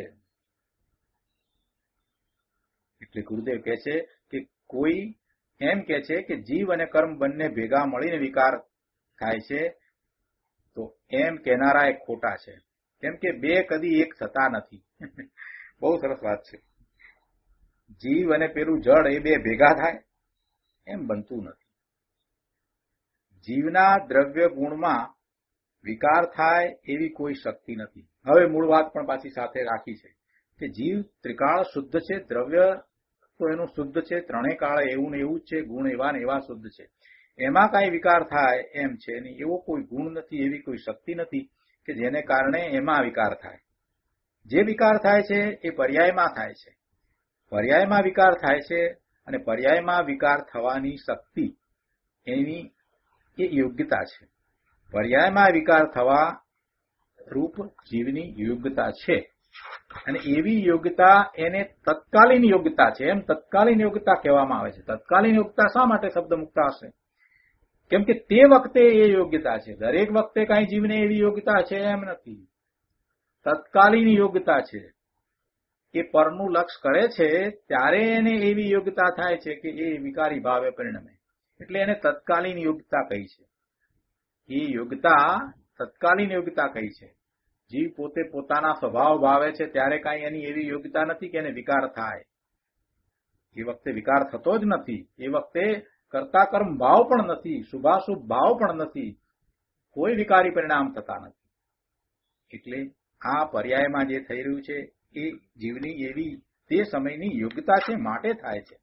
એટલે ગુરુદેવ કહે છે કે કોઈ એમ કે છે કે જીવ અને કર્મ બંને ભેગા મળીને વિકાર થાય છે, તો એમ કહેનારા એક ખોટા છે. કેમ કે બે કદી એક થતા નથી. બહુ સરસ વાત છે. જીવ અને પેલું જળ એ બે ભેગા થાય એમ બનતું નથી. જીવના દ્રવ્ય ગુણમાં વિકાર થાય એવી કોઈ શક્તિ નથી. હવે મૂળ વાત પણ પાછી સાથે રાખી છે કે જીવ ત્રિકાળ શુદ્ધ છે, દ્રવ્ય તો એનું શુદ્ધ છે, ત્રણેય કાળે એવું ને એવું જ છે, ગુણ એવા ને એવા શુદ્ધ છે. એમાં કાંઈ વિકાર થાય એમ છે નહીં. એવો કોઈ ગુણ નથી, એવી કોઈ શક્તિ નથી કે જેને કારણે એમાં વિકાર થાય. જે વિકાર થાય છે એ પર્યાયમાં થાય છે. પર્યાયમાં વિકાર થાય છે, અને પર્યાયમાં વિકાર થવાની શક્તિ એની એ યોગ્યતા છે. પર્યાયમાં વિકાર થવા રૂપ જીવની યોગ્યતા છે, અને એવી યોગ્યતા એને તત્કાલીન યોગ્યતા છે. એમ તત્કાલીન યોગ્યતા કહેવામાં આવે છે. તત્કાલીન યોગ્યતા શા માટે શબ્દ મુકતા હશે? કેમ કે તે વખતે એ યોગ્યતા છે. દરેક વખતે કાંઈ જીવને એવી યોગ્યતા છે એમ નથી. તત્કાલીન યોગ્યતા છે. એ પરનું લક્ષ કરે છે ત્યારે એને એવી યોગ્યતા થાય છે કે એ વિકારી ભાવે પરિણમે. એટલે એને તત્કાલીન યોગ્યતા કહી છે. એ યોગ્યતા તત્કાલીન યોગ્યતા કહી છે. જીવ પોતે પોતાના સ્વભાવ ભાવે છે ત્યારે કાંઈ એની એવી યોગ્યતા નથી કે એને વિકાર થાય. એ વખતે વિકાર થતો જ નથી. એ વખતે કર્તા કર્મ ભાવ પણ નથી, શુભાશુભ ભાવ પણ નથી, કોઈ વિકારી પરિણામ થતા નથી. એટલે આ પર્યાયમાં જે થઈ રહ્યું છે એ જીવની એવી તે સમયની યોગ્યતા છે, માટે થાય છે.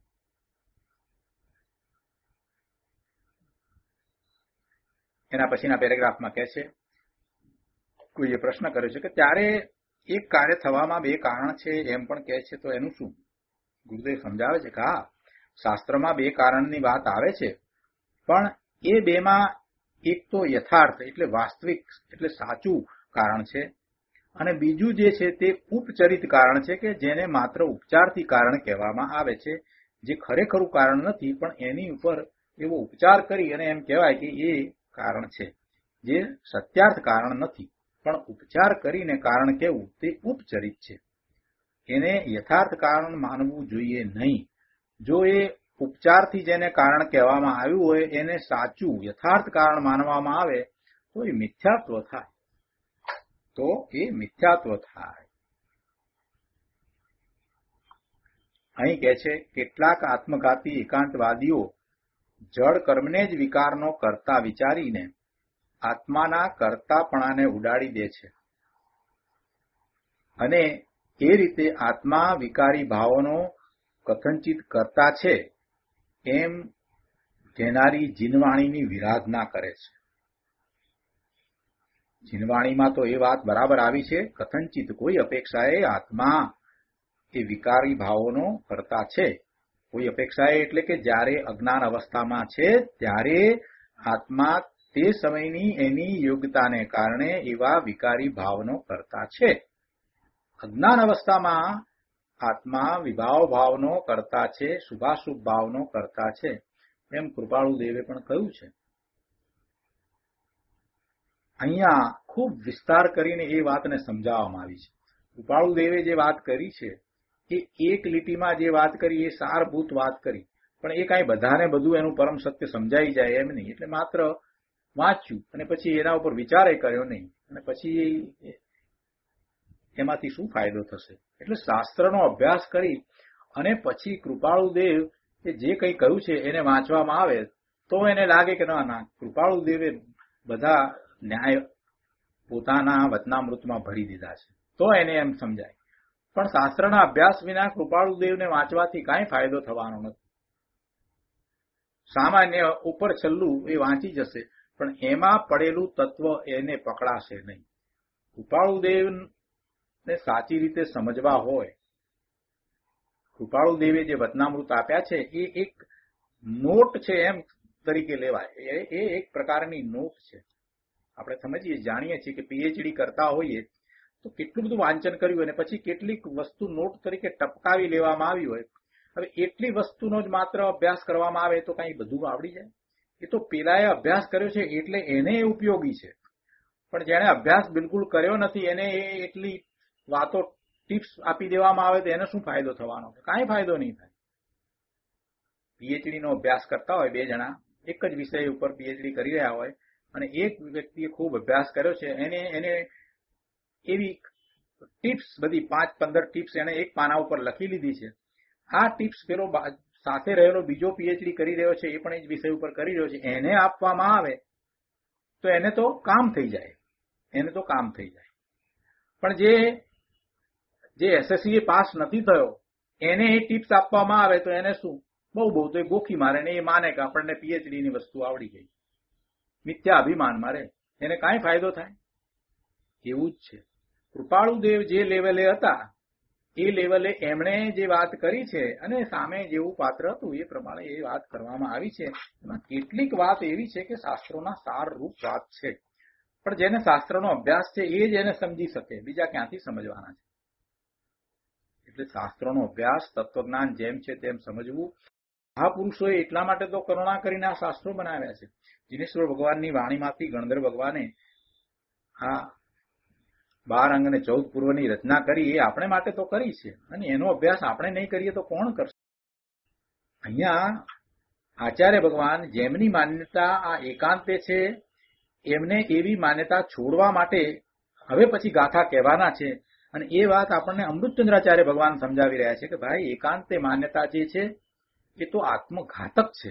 એના પછીના પેરેગ્રાફમાં કહે છે, કોઈએ પ્રશ્ન કર્યો છે કે ત્યારે એક કાર્ય થવામાં બે કારણ છે એમ પણ કહે છે, તો એનું શું? ગુરુદેવ સમજાવે છે કે હા, શાસ્ત્રમાં બે કારણની વાત આવે છે, પણ એ બેમાં એક તો યથાર્થ એટલે વાસ્તવિક એટલે સાચું કારણ છે, અને બીજું જે છે તે ઉપચરિત કારણ છે કે જેને માત્ર ઉપચારથી કારણ કહેવામાં આવે છે, જે ખરેખરું કારણ નથી, પણ એની ઉપર એવો ઉપચાર કરી અને એમ કહેવાય કે એ કારણ છે, જે સત્યાર્થ કારણ નથી, પણ ઉપચાર કરીને કારણ કહેવું તે ઉપચરિત છે. એને યથાર્થ કારણ માનવું જોઈએ નહીં. જો એ ઉપચારથી જેને કારણ કહેવામાં આવ્યું હોય એને સાચું યથાર્થ કારણ માનવામાં આવે તો એ મિથ્યાત્વ થાય. તો એ મિથ્યાત્વ થાય. અહીં કહે છે, કેટલાક આત્મઘાતી એકાંતવાદીઓ જળ કર્મને જ વિકારનો કર્તા વિચારીને આત્માના કર્તાપણાને ઉડાડી દે છે, અને એ રીતે આત્મા વિકારી ભાવોનો કથનચિત કરતા છે એમ કહેનારી જીનવાણીની વિરાધના કરે છે. જીનવાણીમાં તો એ વાત બરાબર આવી છે, કથનચિત કોઈ અપેક્ષાએ આત્મા એ વિકારી ભાવોનો કરતા છે. કોઈ અપેક્ષાએ એટલે કે જ્યારે અજ્ઞાન અવસ્થામાં છે ત્યારે આત્મા તે સમયની એની યોગ્યતાને કારણે એવા વિકારી ભાવનો કરતા છે. અજ્ઞાન અવસ્થામાં આત્મા વિભાવ ભાવનો કરતા છે, શુભાશુભ ભાવનો કરતા છે, એમ કૃપાળુ દેવે પણ કહ્યું છે. અહીંયા ખૂબ વિસ્તાર કરીને એ વાતને સમજાવવામાં આવી છે. કૃપાળુ દેવે જે વાત કરી છે એ એક લીટીમાં જે વાત કરી એ સારભૂત વાત કરી, પણ એ કાંઈ બધાને બધું એનું પરમ સત્ય સમજાઈ જાય એમ નહીં. એટલે માત્ર વાંચ્યું અને પછી એના ઉપર વિચારે કર્યો નહીં, અને પછી એમાંથી શું ફાયદો થશે. એટલે શાસ્ત્રનો અભ્યાસ કરી અને પછી કૃપાળુ દેવ એ જે કંઈ કહ્યું છે એને વાંચવામાં આવે તો એને લાગે કે ના ના કૃપાળુ દેવે બધા ન્યાય પોતાના વચનામૃતમાં ભરી દીધા છે, તો એને એમ સમજાય. પણ શાસ્ત્રના અભ્યાસ વિના કૃપાળુ દેવને વાંચવાથી કાંઈ ફાયદો થવાનો નથી. સામાન્ય ઉપર છેલ્લું એ વાંચી જશે, પણ એમાં પડેલું તત્વ એને પકડાશે નહીં. કૃપાળુ દેવને સાચી રીતે સમજવા હોય, કૃપાળુ દેવે જે વચનામૃત આપ્યા છે એ એક નોટ છે એમ તરીકે લેવાય. એ એક પ્રકારની નોટ છે. આપણે સમજીએ જાણીએ છીએ કે પીએચડી કરતા હોઈએ તો કેટલું બધું વાંચન કર્યું અને પછી કેટલીક વસ્તુ નોટ તરીકે ટપકાવી લેવામાં આવી હોય. હવે એટલી વસ્તુનો જ માત્ર અભ્યાસ કરવામાં આવે તો કઈ બધું આવડી જાય? એ તો પેલાએ અભ્યાસ કર્યો છે એટલે એને ઉપયોગી છે, પણ જેણે અભ્યાસ બિલકુલ કર્યો નથી એને એટલી વાતો ટિપ્સ આપી દેવામાં આવે તો એને શું ફાયદો થવાનો? કાંઈ ફાયદો નહીં થાય. પીએચડી નો અભ્યાસ કરતા હોય બે જણા, એક જ વિષય ઉપર પીએચડી કરી રહ્યા હોય અને એક વ્યક્તિએ ખૂબ અભ્યાસ કર્યો છે, એને એને એવી ટિપ્સ બધી પાંચ પંદર ટિપ્સ એને એક પાના ઉપર લખી લીધી છે. આ ટિપ્સ પેલો સાથે રહેલો બીજો પીએચડી કરી રહ્યો છે, એ પણ એ જ વિષય ઉપર કરી રહ્યો છે, એને આપવામાં આવે તો એને તો કામ થઈ જાય, એને તો કામ થઈ જાય. પણ જે જે એસએસસી પાસ નથી થયો એને એ ટિપ્સ આપવામાં આવે તો એને શું, બહુ બહુ તો એ ગોખી મારે ને એ માને કે આપણને પીએચડી ની વસ્તુ આવડી ગઈ, મિથ્યા અભિમાન મારે, એને કાંઈ ફાયદો થાય? એવું જ છે. કૃપાળુ દેવ જે લેવલે હતા એ લેવલે એમણે જે વાત કરી છે અને સામે જેવું પાત્ર હતું એ પ્રમાણે એ વાત કરવામાં આવી છે. એમાં કેટલીક વાત એવી છે કે શાસ્ત્રોના સારરૂપ વાત છે, પણ જેને શાસ્ત્રનો અભ્યાસ છે એ જ એને સમજી શકે, બીજા ક્યાંથી સમજવાના છે? એટલે શાસ્ત્રોનો અભ્યાસ, તત્વજ્ઞાન જેમ છે તેમ સમજવું. મહાપુરુષોએ એટલા માટે તો કરુણા કરીને આ શાસ્ત્રો બનાવ્યા છે. જીનેશ્વર ભગવાનની વાણીમાંથી ગણધર ભગવાને આ બાર અંગ અને ચૌદ પૂર્વની રચના કરી, એ આપણે માટે તો કરી છે, અને એનો અભ્યાસ આપણે નહીં કરીએ તો કોણ કરશે? અહીંયા આચાર્ય ભગવાન જેમની માન્યતા આ એકાંતે છે એમને એવી માન્યતા છોડવા માટે હવે પછી ગાથા કહેવાના છે. અને એ વાત આપણને અમૃતચંદ્રાચાર્ય ભગવાન સમજાવી રહ્યા છે કે ભાઈ એકાંતે માન્યતા જે છે એ તો આત્મઘાતક છે,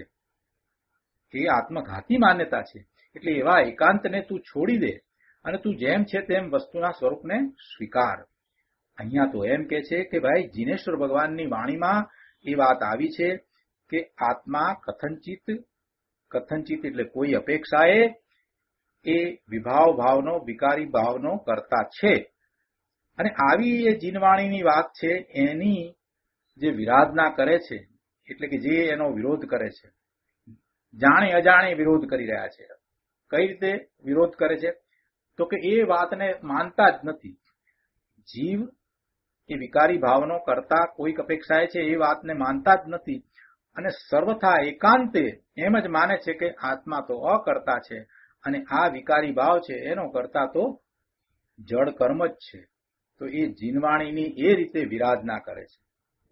એ આત્મઘાતી માન્યતા છે. એટલે એવા એકાંતને તું છોડી દે અને તું જેમ છે તેમ વસ્તુના સ્વરૂપને સ્વીકાર. અહીંયા તો એમ કે છે કે ભાઈ જીનેશ્વર ભગવાનની વાણીમાં એ વાત આવી છે કે આત્મા કથનચિત, કથનચિત એટલે કોઈ અપેક્ષાએ એ વિભાવ ભાવનો, વિકારી ભાવનો કરતા છે. અને આવી એ જીનવાણીની વાત છે એની જે વિરાધના કરે છે, એટલે કે જે એનો વિરોધ કરે છે, જાણે અજાણે વિરોધ કરી રહ્યા છે. કઈ રીતે વિરોધ કરે છે? તો કે એ વાતને માનતા જ નથી. જીવ એ વિકારી ભાવનો કરતા કોઈક અપેક્ષાએ છે એ વાતને માનતા જ નથી, અને સર્વથા એકાંતે એમ જ માને છે કે આત્મા તો અકર્તા છે અને આ વિકારી ભાવ છે એનો કરતા તો જડ કર્મ જ છે. તો એ જીનવાણીની એ રીતે વિરાધના કરે છે.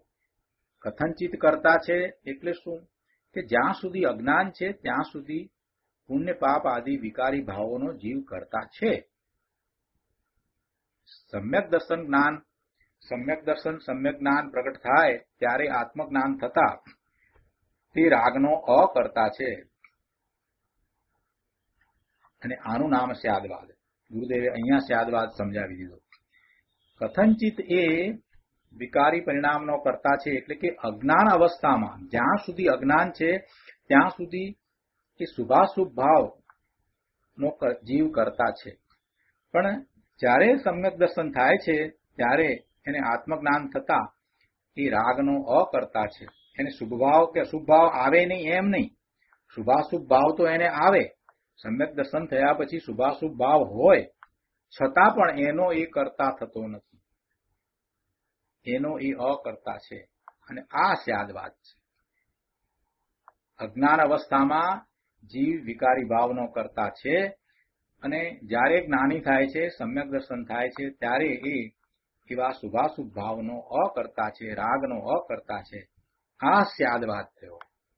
કથનચિત કરતા છે એટલે શું? કે જ્યાં સુધી અજ્ઞાન છે ત્યાં સુધી પુણ્ય પાપ આદિ વિકારી ભાવોનો જીવ કરતા છે. સમ્યક દર્શન જ્ઞાન, સમ્યક દર્શન સમ્યક જ્ઞાન પ્રગટ થાય ત્યારે આત્મજ્ઞાન થતા તે રાગનો અકર્તા છે. અને આનું નામ સ્યાદવાદ. ગુરુદેવે અહીંયા સ્યાદવાદ સમજાવી દીધો. કથનચિત એ વિકારી પરિણામનો કરતા છે, એટલે કે અજ્ઞાન અવસ્થામાં જ્યાં સુધી અજ્ઞાન છે ત્યાં સુધી એ શુભાશુભ ભાવનો જીવ કરતા છે. પણ જ્યારે સમ્યક દર્શન થાય છે ત્યારે એને આત્મજ્ઞાન થતા એ રાગનો અકર્તા છે. એને શુભ ભાવ કે અશુભ ભાવ આવે નહીં એમ નહીં, શુભાશુભ ભાવ તો એને આવે. સમ્યક દર્શન થયા પછી શુભાશુભ ભાવ હોય છતાં પણ એનો એ કરતા થતો નથી, એનો એ અકર્તા છે. અને આ સ્યાદવાદ છે. અજ્ઞાન અવસ્થામાં જીવ વિકારી ભાવનો કરતા છે, અને જ્યારે જ્ઞાની થાય છે, સમ્યક દર્શન થાય છે, ત્યારે એ એવા શુભાશુભ ભાવનો અકર્તા છે, રાગનો અકર્તા છે. આ સ્યાદવાદ થયો.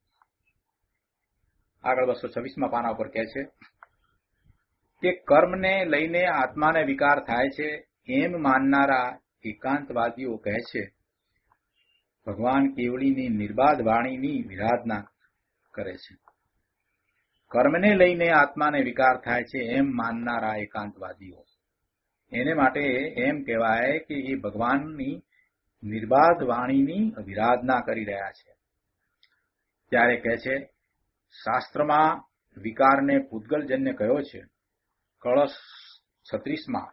આગળ બસો છવ્વીસમાં પાના ઉપર કહે છે કે કર્મને લઈને આત્માને વિકાર થાય છે એમ માનનારા એકાંતવાદીઓ કહે છે ભગવાન કેવળીની નિર્બાધ વાણીની વિરાધના કરે છે. કર્મને લઈને આત્માને વિકાર થાય છે એમ માનનારા એકાંતવાદીઓ, એને માટે એમ કહેવાય કે એ ભગવાનની નિર્બાધ વાણીની વિરાધના કરી રહ્યા છે. ત્યારે કહે છે શાસ્ત્રમાં વિકારને પૂતગલજન્ય કયો છે. કળશ છત્રીસમાં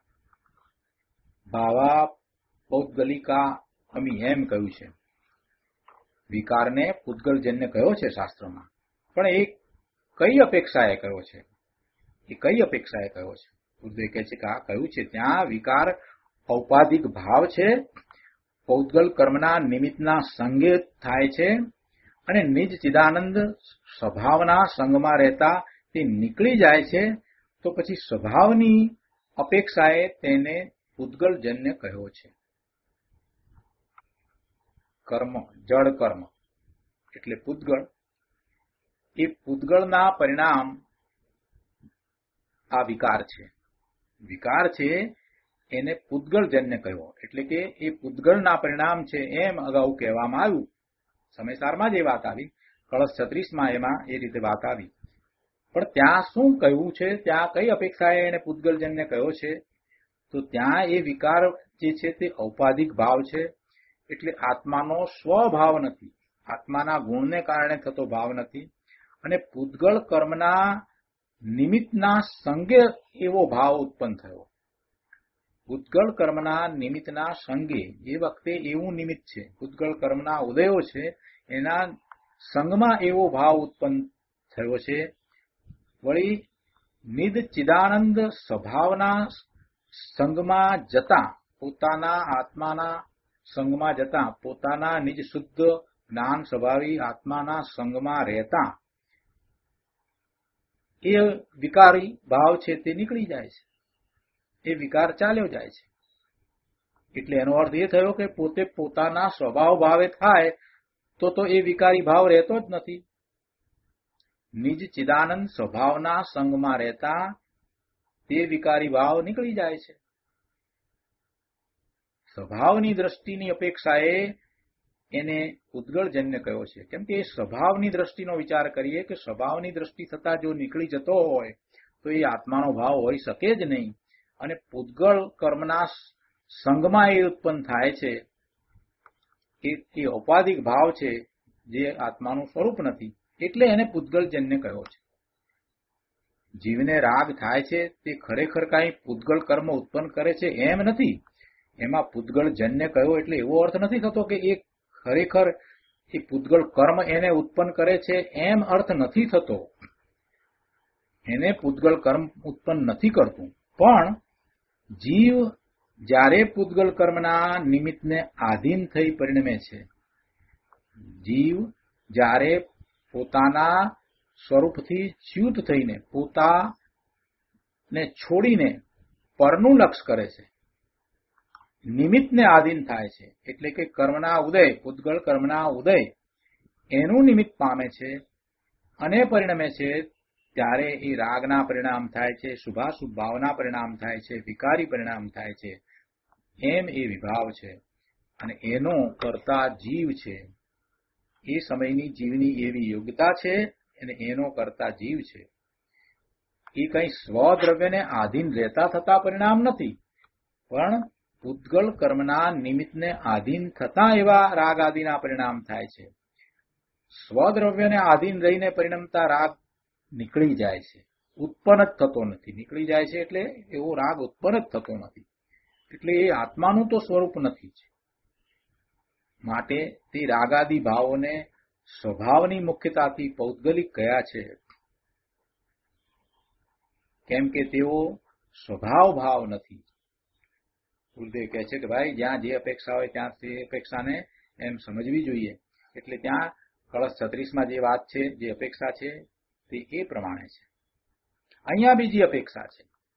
ભાવા પૌદ્ગલિકા અમી એમ કહ્યું છે. વિકારને પૂતગલજન્ય કયો છે શાસ્ત્રમાં, પણ એ કઈ અપેક્ષાએ કયો છે? એ કઈ અપેક્ષાએ કયો છે? ઉદ્ધવ કહે છે કે આ કહ્યું છે ત્યાં વિકાર ઔપાધિક ભાવ છે, પૌદ્ગલ કર્મના નિમિત્તના સંગે થાય છે અને નિજ ચિદાનંદ સ્વભાવના સંગમાં રહેતા તે નીકળી જાય છે, તો પછી સ્વભાવની અપેક્ષાએ તેને પૂતગલજન્ય કહ્યો છે. કર્મ જડ કર્મ એટલે પૂતગળ, એ પૂતગળના પરિણામ આ વિકાર છે. વિકાર છે એને પૂતગલજન્ય કહ્યો, એટલે કે એ પૂતગળના પરિણામ છે એમ અગાઉ કહેવામાં આવ્યું. સમયસારમાં જ એ વાત આવી, કળશ છત્રીસમાં એમાં એ રીતે વાત આવી. પણ ત્યાં શું કહ્યું છે, ત્યાં કઈ અપેક્ષાએ એને પૂતગલજન્ય કહ્યો છે? તો ત્યાં એ વિકાર જે છે તે ઔપાધિક ભાવ છે, એટલે આત્માનો સ્વભાવ નથી, આત્માના ગુણને કારણે થતો ભાવ નથી, અને પૂતગળ કર્મના નિમિત્તના સંગે એવો ભાવ ઉત્પન્ન થયો. પૂતગળ કર્મના નિમિત્તના સંગે એ વખતે એવું નિમિત્ત છે, પૂતગળ કર્મના ઉદયો છે, એના સંગમાં એવો ભાવ ઉત્પન્ન થયો છે. વળી નિજ ચિદાનંદ સ્વભાવના સંગમાં જતા, પોતાના આત્માના સંગમાં જતા, પોતાના નિજ શુદ્ધ જ્ઞાન સ્વભાવી આત્માના સંગમાં રહેતા એ વિકારી ભાવ છે તે નીકળી જાય છે, એ વિકાર ચાલ્યો જાય છે. એટલે એનો અર્થ એ થયો કે પોતે પોતાના સ્વભાવ ભાવે થાય તો તો એ વિકારી ભાવ રહેતો જ નથી. નિજ ચિદાનંદ સ્વભાવના સંગમાં રહેતા તે વિકારી ભાવ નીકળી જાય છે. સ્વભાવની દ્રષ્ટિની અપેક્ષાએ એને પૂતગળજન્ય કહ્યો છે, કેમ કે એ સ્વભાવની દ્રષ્ટિનો વિચાર કરીએ કે સ્વભાવની દ્રષ્ટિ થતા જો નીકળી જતો હોય તો એ આત્માનો ભાવ હોઈ શકે જ નહીં, અને પૂતગળ કર્મના સંગમાં એ ઉત્પન્ન થાય છે એ ઔપાધિક ભાવ છે જે આત્માનું સ્વરૂપ નથી, એટલે એને પૂતગલજન્ય કહ્યો છે. જીવને રાગ થાય છે તે ખરેખર કાંઈ પૂતગળ કર્મ ઉત્પન્ન કરે છે એમ નથી. એમાં પૂતગળજન્ય કહ્યો એટલે એવો અર્થ નથી થતો કે એ ખરેખર એ પૂતગળ કર્મ એને ઉત્પન્ન કરે છે એમ અર્થ નથી થતો. એને પૂતગળ કર્મ ઉત્પન્ન નથી કરતું, પણ જીવ જ્યારે પૂતગળ કર્મના નિમિત્તને આધીન થઈ પરિણમે છે, જીવ જ્યારે પોતાના સ્વરૂપથી ચ્યુત થઈને પોતાને છોડીને પરનું લક્ષ કરે છે, નિમિત્તને આધીન થાય છે, એટલે કે કર્મના ઉદય, પૂતગળ કર્મના ઉદય એનું નિમિત્ત પામે છે અને પરિણમે છે, ત્યારે એ રાગના પરિણામ થાય છે, શુભાશુભ ભાવના પરિણામ થાય છે, વિકારી પરિણામ થાય છે. એમ એ વિભાવ છે અને એનો કરતા જીવ છે. એ સમયની જીવની એવી યોગ્યતા છે અને એનો કરતા જીવ છે. એ કંઈ સ્વદ્રવ્યને આધીન રહેતા થતા પરિણામ નથી, પણ પૂતગળ કર્મના નિમિત્તને આધીન થતા એવા રાગ આદિના પરિણામ થાય છે. સ્વદ્રવ્યને આધીન રહીને પરિણમતા રાગ નીકળી જાય છે, ઉત્પન્ન જ થતો નથી. નીકળી જાય છે એટલે એવો રાગ ઉત્પન્ન જ થતો નથી, એટલે એ આત્માનું તો સ્વરૂપ નથી. માટે તે રાગાદિ ભાવોને સ્વભાવની મુખ્યતાથી પૌદ્ગલિક કયા છે, કેમ કે તેઓ સ્વભાવ ભાવ નથી. ગુરુદેવ કહે છે કે ભાઈ જ્યાં જે અપેક્ષા હોય ત્યાં તે અપેક્ષાને એમ સમજવી જોઈએ. એટલે ત્યાં કળશ છત્રીસમાં જે વાત છે, જે અપેક્ષા છે તે એ પ્રમાણે છે. અહીંયા બીજી અપેક્ષા છે.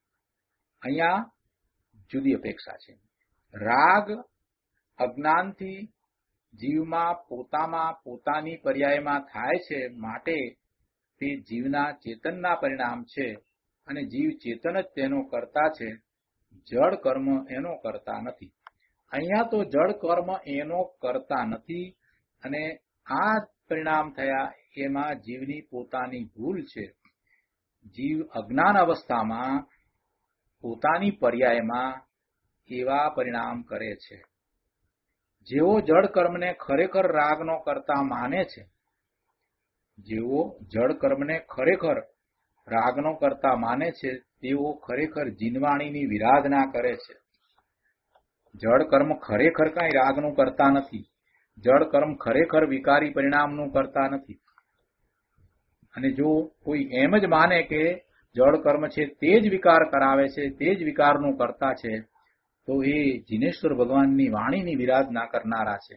અહીંયા જુદી અપેક્ષા છે. રાગ અજ્ઞાનથી જીવમાં પોતામાં પોતાની પર્યાયમાં થાય છે, માટે તે જીવના ચેતનના પરિણામ છે અને જીવ ચેતન જ તેનો કર્તા છે. જડ કર્મ એનો કરતા નથી. અહીંયા તો જડ કર્મ એનો કરતા નથી અને આ પરિણામ થયા એમાં જીવની પોતાની ભૂલ છે. જીવ અજ્ઞાન અવસ્થામાં પોતાની પર્યાયમાં એવા પરિણામ કરે છે. જેઓ જડ કર્મને ખરેખર રાગનો કરતા માને છે, જેઓ જડ કર્મને ખરેખર રાગનો કરતા માને છે, તેઓ ખરેખર જીનવાણીની વિરાધના કરે છે. જડ કર્મ ખરેખર કઈ રાગનું કરતા નથી. જડ કર્મ ખરેખર વિકારી પરિણામનું કરતા નથી. અને જો કોઈ એમ જ માને કે જડ કર્મ છે તે જ વિકાર કરાવે છે, તે જ વિકારનું કરતા છે, તો એ જીનેશ્વર ભગવાનની વાણીની વિરાધના કરનારા છે.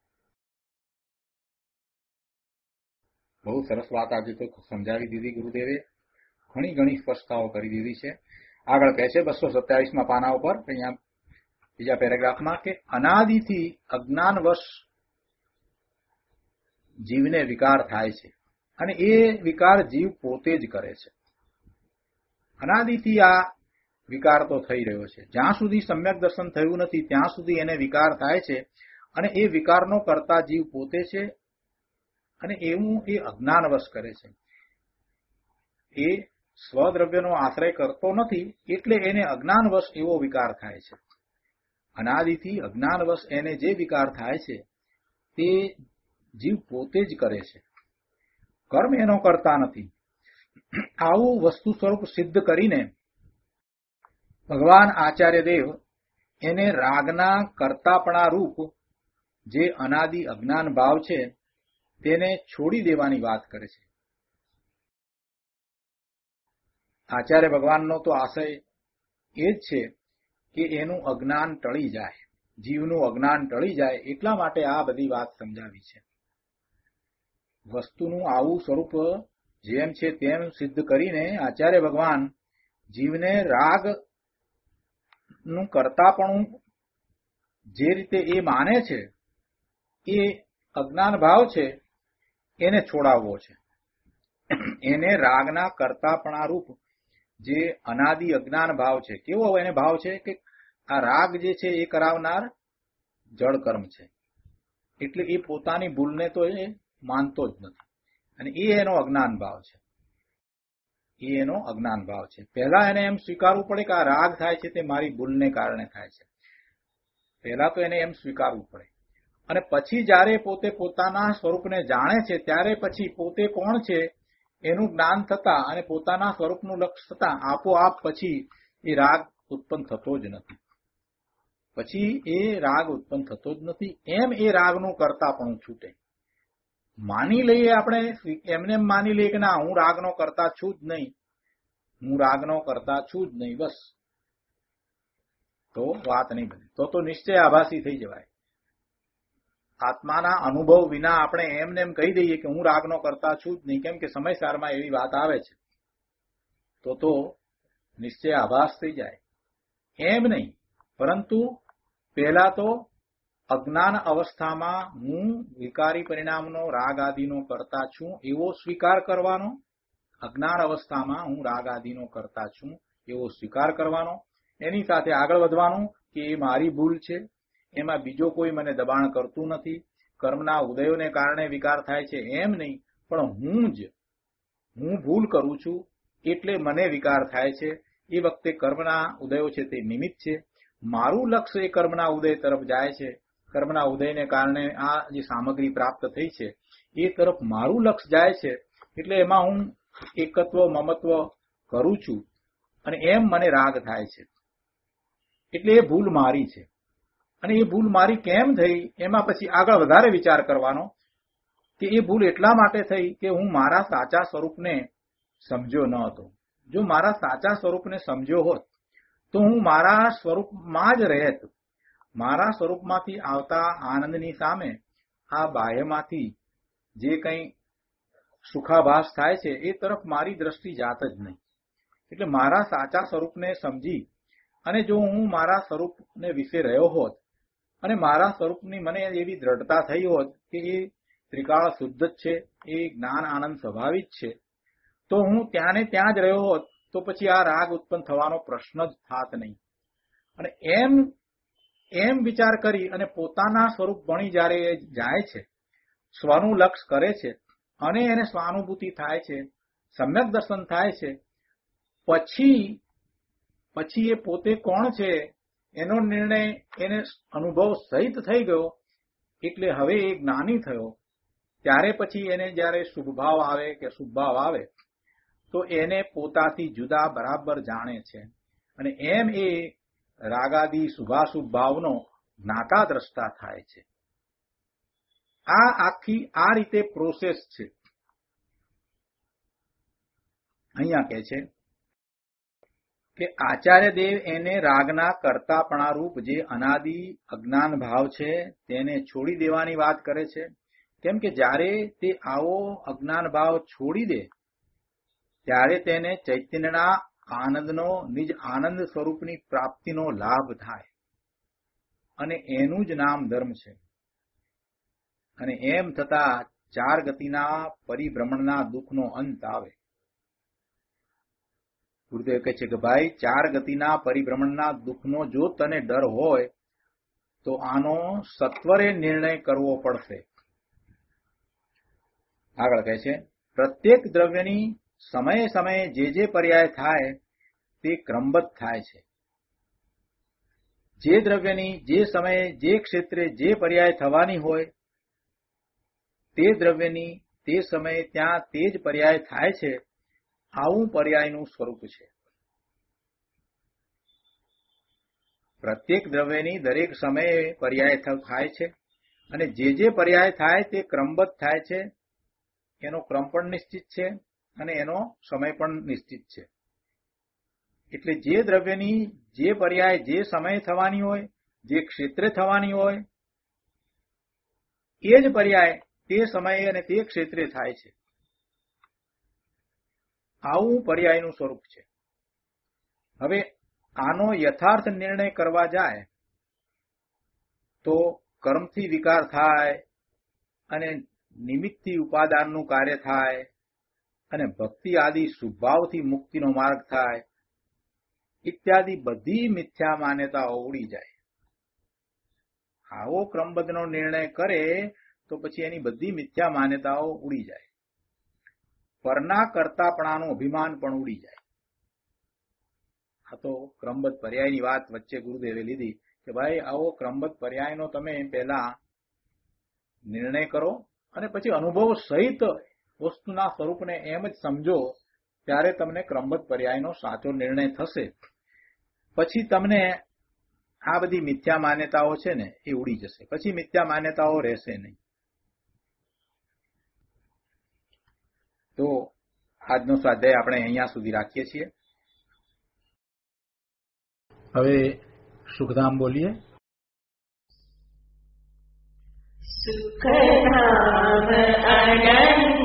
બહુ સરસ વાત આજે તો સમજાવી દીધી ગુરુદેવે. ઘણી ઘણી સ્પષ્ટતાઓ કરી દીધી છે. આગળ કહે છે બસો સત્યાવીસમાં પાના ઉપર અહીંયા બીજા પેરેગ્રાફમાં કે અનાદિથી અજ્ઞાનવશ જીવને વિકાર થાય છે અને એ વિકાર જીવ પોતે જ કરે છે. અનાદિથી આ વિકાર તો થઈ રહ્યો છે. જ્યાં સુધી સમ્યક દર્શન થયું નથી ત્યાં સુધી એને વિકાર થાય છે અને એ વિકારનો કરતા જીવ પોતે છે અને એવું એ અજ્ઞાનવશ કરે છે. એ સ્વદ્રવ્યનો આશ્રય કરતો નથી એટલે એને અજ્ઞાનવશ એવો વિકાર થાય છે. અનાદિથી અજ્ઞાનવશ એને જે વિકાર થાય છે તે જીવ પોતે જ કરે છે. કર્મ એનો કરતા નથી. આવું વસ્તુ સ્વરૂપ સિદ્ધ કરીને ભગવાન આચાર્ય દેવ એને રાગના કરતાપણા રૂપ જે અનાદિ અજ્ઞાન ભાવ છે તેને છોડી દેવાની વાત કરે છે. આચાર્ય ભગવાનનો તો આશય એ જ છે કે એનું અજ્ઞાન ટળી જાય, જીવનું અજ્ઞાન ટળી જાય, એટલા માટે આ બધી વાત સમજાવી છે. વસ્તુનું આવું સ્વરૂપ જેમ છે તેમ સિદ્ધ કરીને આચાર્ય ભગવાન જીવને રાગ નું કરતાપણું જે રીતે એ માને છે એ અજ્ઞાન ભાવ છે એને છોડાવવો છે. એને રાગના કરતાપણા રૂપ જે અનાદિ અજ્ઞાન ભાવ છે, કેવો એને ભાવ છે કે આ રાગ જે છે એ કરાવનાર જડ કર્મ છે, એટલે એ પોતાની ભૂલને તો એ માનતો જ નથી અને એ એનો અજ્ઞાન ભાવ છે. એ એનો અજ્ઞાન ભાવ છે. પહેલા એને એમ સ્વીકારવું પડે કે આ રાગ થાય છે તે મારી ભૂલને કારણે થાય છે. પહેલા તો એને એમ સ્વીકારવું પડે અને પછી જ્યારે પોતે પોતાના સ્વરૂપને જાણે છે ત્યારે પછી પોતે કોણ છે એનું જ્ઞાન થતા અને પોતાના સ્વરૂપનું લક્ષ્ય થતા આપોઆપ પછી એ રાગ ઉત્પન્ન થતો જ નથી. પછી એ રાગ ઉત્પન્ન થતો જ નથી. એમ એ રાગનું કરતા પણ છૂટે. માની લઈએ આપણે, એમને માની લઈએ કે ના હું રાગનો કરતા છું જ નહીં, હું રાગનો કરતા છું જ નહીં, બસ તો વાત નહીં બને. તો તો નિશ્ચય આભાસી થઈ જવાય. આત્માના અનુભવ વિના આપણે એમને એમ કહી દઈએ કે હું રાગનો કરતા છું જ નહીં, કેમ કે સમયસારમાં એવી વાત આવે છે, તો તો નિશ્ચય આભાસ થઈ જાય. એમ નહીં, પરંતુ પહેલા તો અજ્ઞાન અવસ્થામાં હું વિકારી પરિણામનો રાગ આદિનો કરતા છું એવો સ્વીકાર કરવાનો. અજ્ઞાન અવસ્થામાં હું રાગ આદિનો કરતા છું એવો સ્વીકાર કરવાનો. એની સાથે આગળ વધવાનું કે એ મારી ભૂલ છે, એમાં બીજો કોઈ મને દબાણ કરતું નથી, કર્મના ઉદયોને કારણે વિકાર થાય છે એમ નહીં, પણ હું જ હું ભૂલ કરું છું એટલે મને વિકાર થાય છે. એ વખતે કર્મના ઉદયો છે તે નિમિત્ત છે. મારું લક્ષ્ય એ કર્મના ઉદય તરફ જાય છે. કર્મના ઉદયને કારણે આ જે સામગ્રી પ્રાપ્ત થઈ છે એ તરફ મારું લક્ષ્ય જાય છે, એટલે એમાં હું એકત્વ મમત્વ કરું છું અને એમ મને રાગ થાય છે. એટલે એ ભૂલ મારી છે અને એ ભૂલ મારી કેમ થઈ એમાં પછી આગળ વધારે વિચાર કરવાનો કે એ ભૂલ એટલા માટે થઈ કે હું મારા સાચા સ્વરૂપને સમજ્યો ન હતો. જો મારા સાચા સ્વરૂપને સમજ્યો હોત તો હું મારા સ્વરૂપમાં જ રહેત. મારા સ્વરૂપમાંથી આવતા આનંદની સામે આ બાહ્યમાંથી જે કંઈ સુખાભાસ થાય છે એ તરફ મારી દ્રષ્ટિ જાત જ નહીં. એટલે મારા સાચા સ્વરૂપને સમજી અને જો હું મારા સ્વરૂપને વિશે રહ્યો હોત અને મારા સ્વરૂપની મને એવી દ્રઢતા થઈ હોત કે એ ત્રિકાળ શુદ્ધ જ છે, એ જ્ઞાન આનંદ સ્વાભાવિક છે, તો હું ત્યાંને ત્યાં જ રહ્યો હોત તો પછી આ રાગ ઉત્પન્ન થવાનો પ્રશ્ન જ થાત નહીં. અને એમ એમ વિચાર કરી અને પોતાના સ્વરૂપ ભણી જ્યારે જાય છે, સ્વનું લક્ષ કરે છે અને એને સ્વાનુભૂતિ થાય છે, સમ્યક દર્શન થાય છે, પછી પછી એ પોતે કોણ છે એનો નિર્ણય એને અનુભવ સહિત થઈ ગયો. એટલે હવે એ જ્ઞાની થયો. ત્યારે પછી એને જ્યારે શુભભાવ આવે કે શુભભાવ આવે તો એને પોતાથી જુદા બરાબર જાણે છે અને એમ એ રાગાદી શુભાશુભ ભાવનો જ્ઞાતા દ્રષ્ટા થાય છે. આ આખી આ રીતે પ્રોસેસ છે. અહીંયા કહે છે કે આચાર્ય દેવ એને રાગના કર્તાપણા રૂપ જે અનાદિ અજ્ઞાન ભાવ છે તેને છોડી દેવાની વાત કરે છે. કેમ કે જ્યારે તે આવો અજ્ઞાન ભાવ છોડી દે ત્યારે તેને ચૈતન્યના આનંદનો નિજ આનંદ સ્વરૂપની પ્રાપ્તિનો લાભ થાય અને એનું જ નામ ધર્મ છે. અને એમ થતા ચાર ગતિના પરિભ્રમણના દુઃખનો અંત આવે. ગુરુદેવ કહે છે કે ભાઈ, ચાર ગતિના પરિભ્રમણના દુઃખનો જો તને ડર હોય તો આનો સત્વરે નિર્ણય કરવો પડશે. આગળ કહે છે, પ્રત્યેક દ્રવ્યની સમયે સમયે જે જે પર્યાય થાય તે ક્રમબદ્ધ થાય છે. જે દ્રવ્યની જે સમયે જે ક્ષેત્રે જે પર્યાય થવાની હોય તે દ્રવ્યની તે સમયે ત્યાં તે જ પર્યાય થાય છે. આવું પર્યાયનું સ્વરૂપ છે. પ્રત્યેક દ્રવ્યની દરેક સમયે પર્યાય થાય છે અને જે જે પર્યાય થાય તે ક્રમબદ્ધ થાય છે. એનો ક્રમ પણ નિશ્ચિત છે અને એનો સમય પણ નિશ્ચિત છે. એટલે જે દ્રવ્યની જે પર્યાય જે સમયે થવાની હોય, જે ક્ષેત્રે થવાની હોય, એ જ પર્યાય તે સમયે અને તે ક્ષેત્રે થાય છે. આવું પર્યાયનું સ્વરૂપ છે. હવે આનો યથાર્થ નિર્ણય કરવા જાય તો કર્મથી વિકાર થાય અને નિમિત્તથી ઉપાદાનનું કાર્ય થાય અને ભક્તિ આદિ શુભભાવથી મુક્તિનો માર્ગ થાય ઇત્યાદિ બધી મિથ્યા માન્યતાઓ ઉડી જાય. આવો ક્રમબદ્ધનો નિર્ણય કરે તો પછી એની બધી મિથ્યા માન્યતાઓ ઉડી જાય. પરના કરતાપણાનું અભિમાન પણ ઉડી જાય. આ તો ક્રમબદ્ધ પર્યાયની વાત વચ્ચે ગુરુદેવે લીધી કે ભાઈ આવો ક્રમબદ્ધ પર્યાયનો તમે પહેલા નિર્ણય કરો અને પછી અનુભવ સહિત વસ્તુના સ્વરૂપને એમ જ સમજો, ત્યારે તમને ક્રમબદ્ધ પર્યાયનો સાચો નિર્ણય થશે. પછી તમને આ બધી મિથ્યા માન્યતાઓ છે ને એ ઉડી જશે. પછી મિથ્યા માન્યતાઓ રહેશે નહીં. તો આજનો સ્વાધ્યાય આપણે અહીંયા સુધી રાખીએ છીએ. હવે સુખધામ બોલીએ. સુખધામ અનંત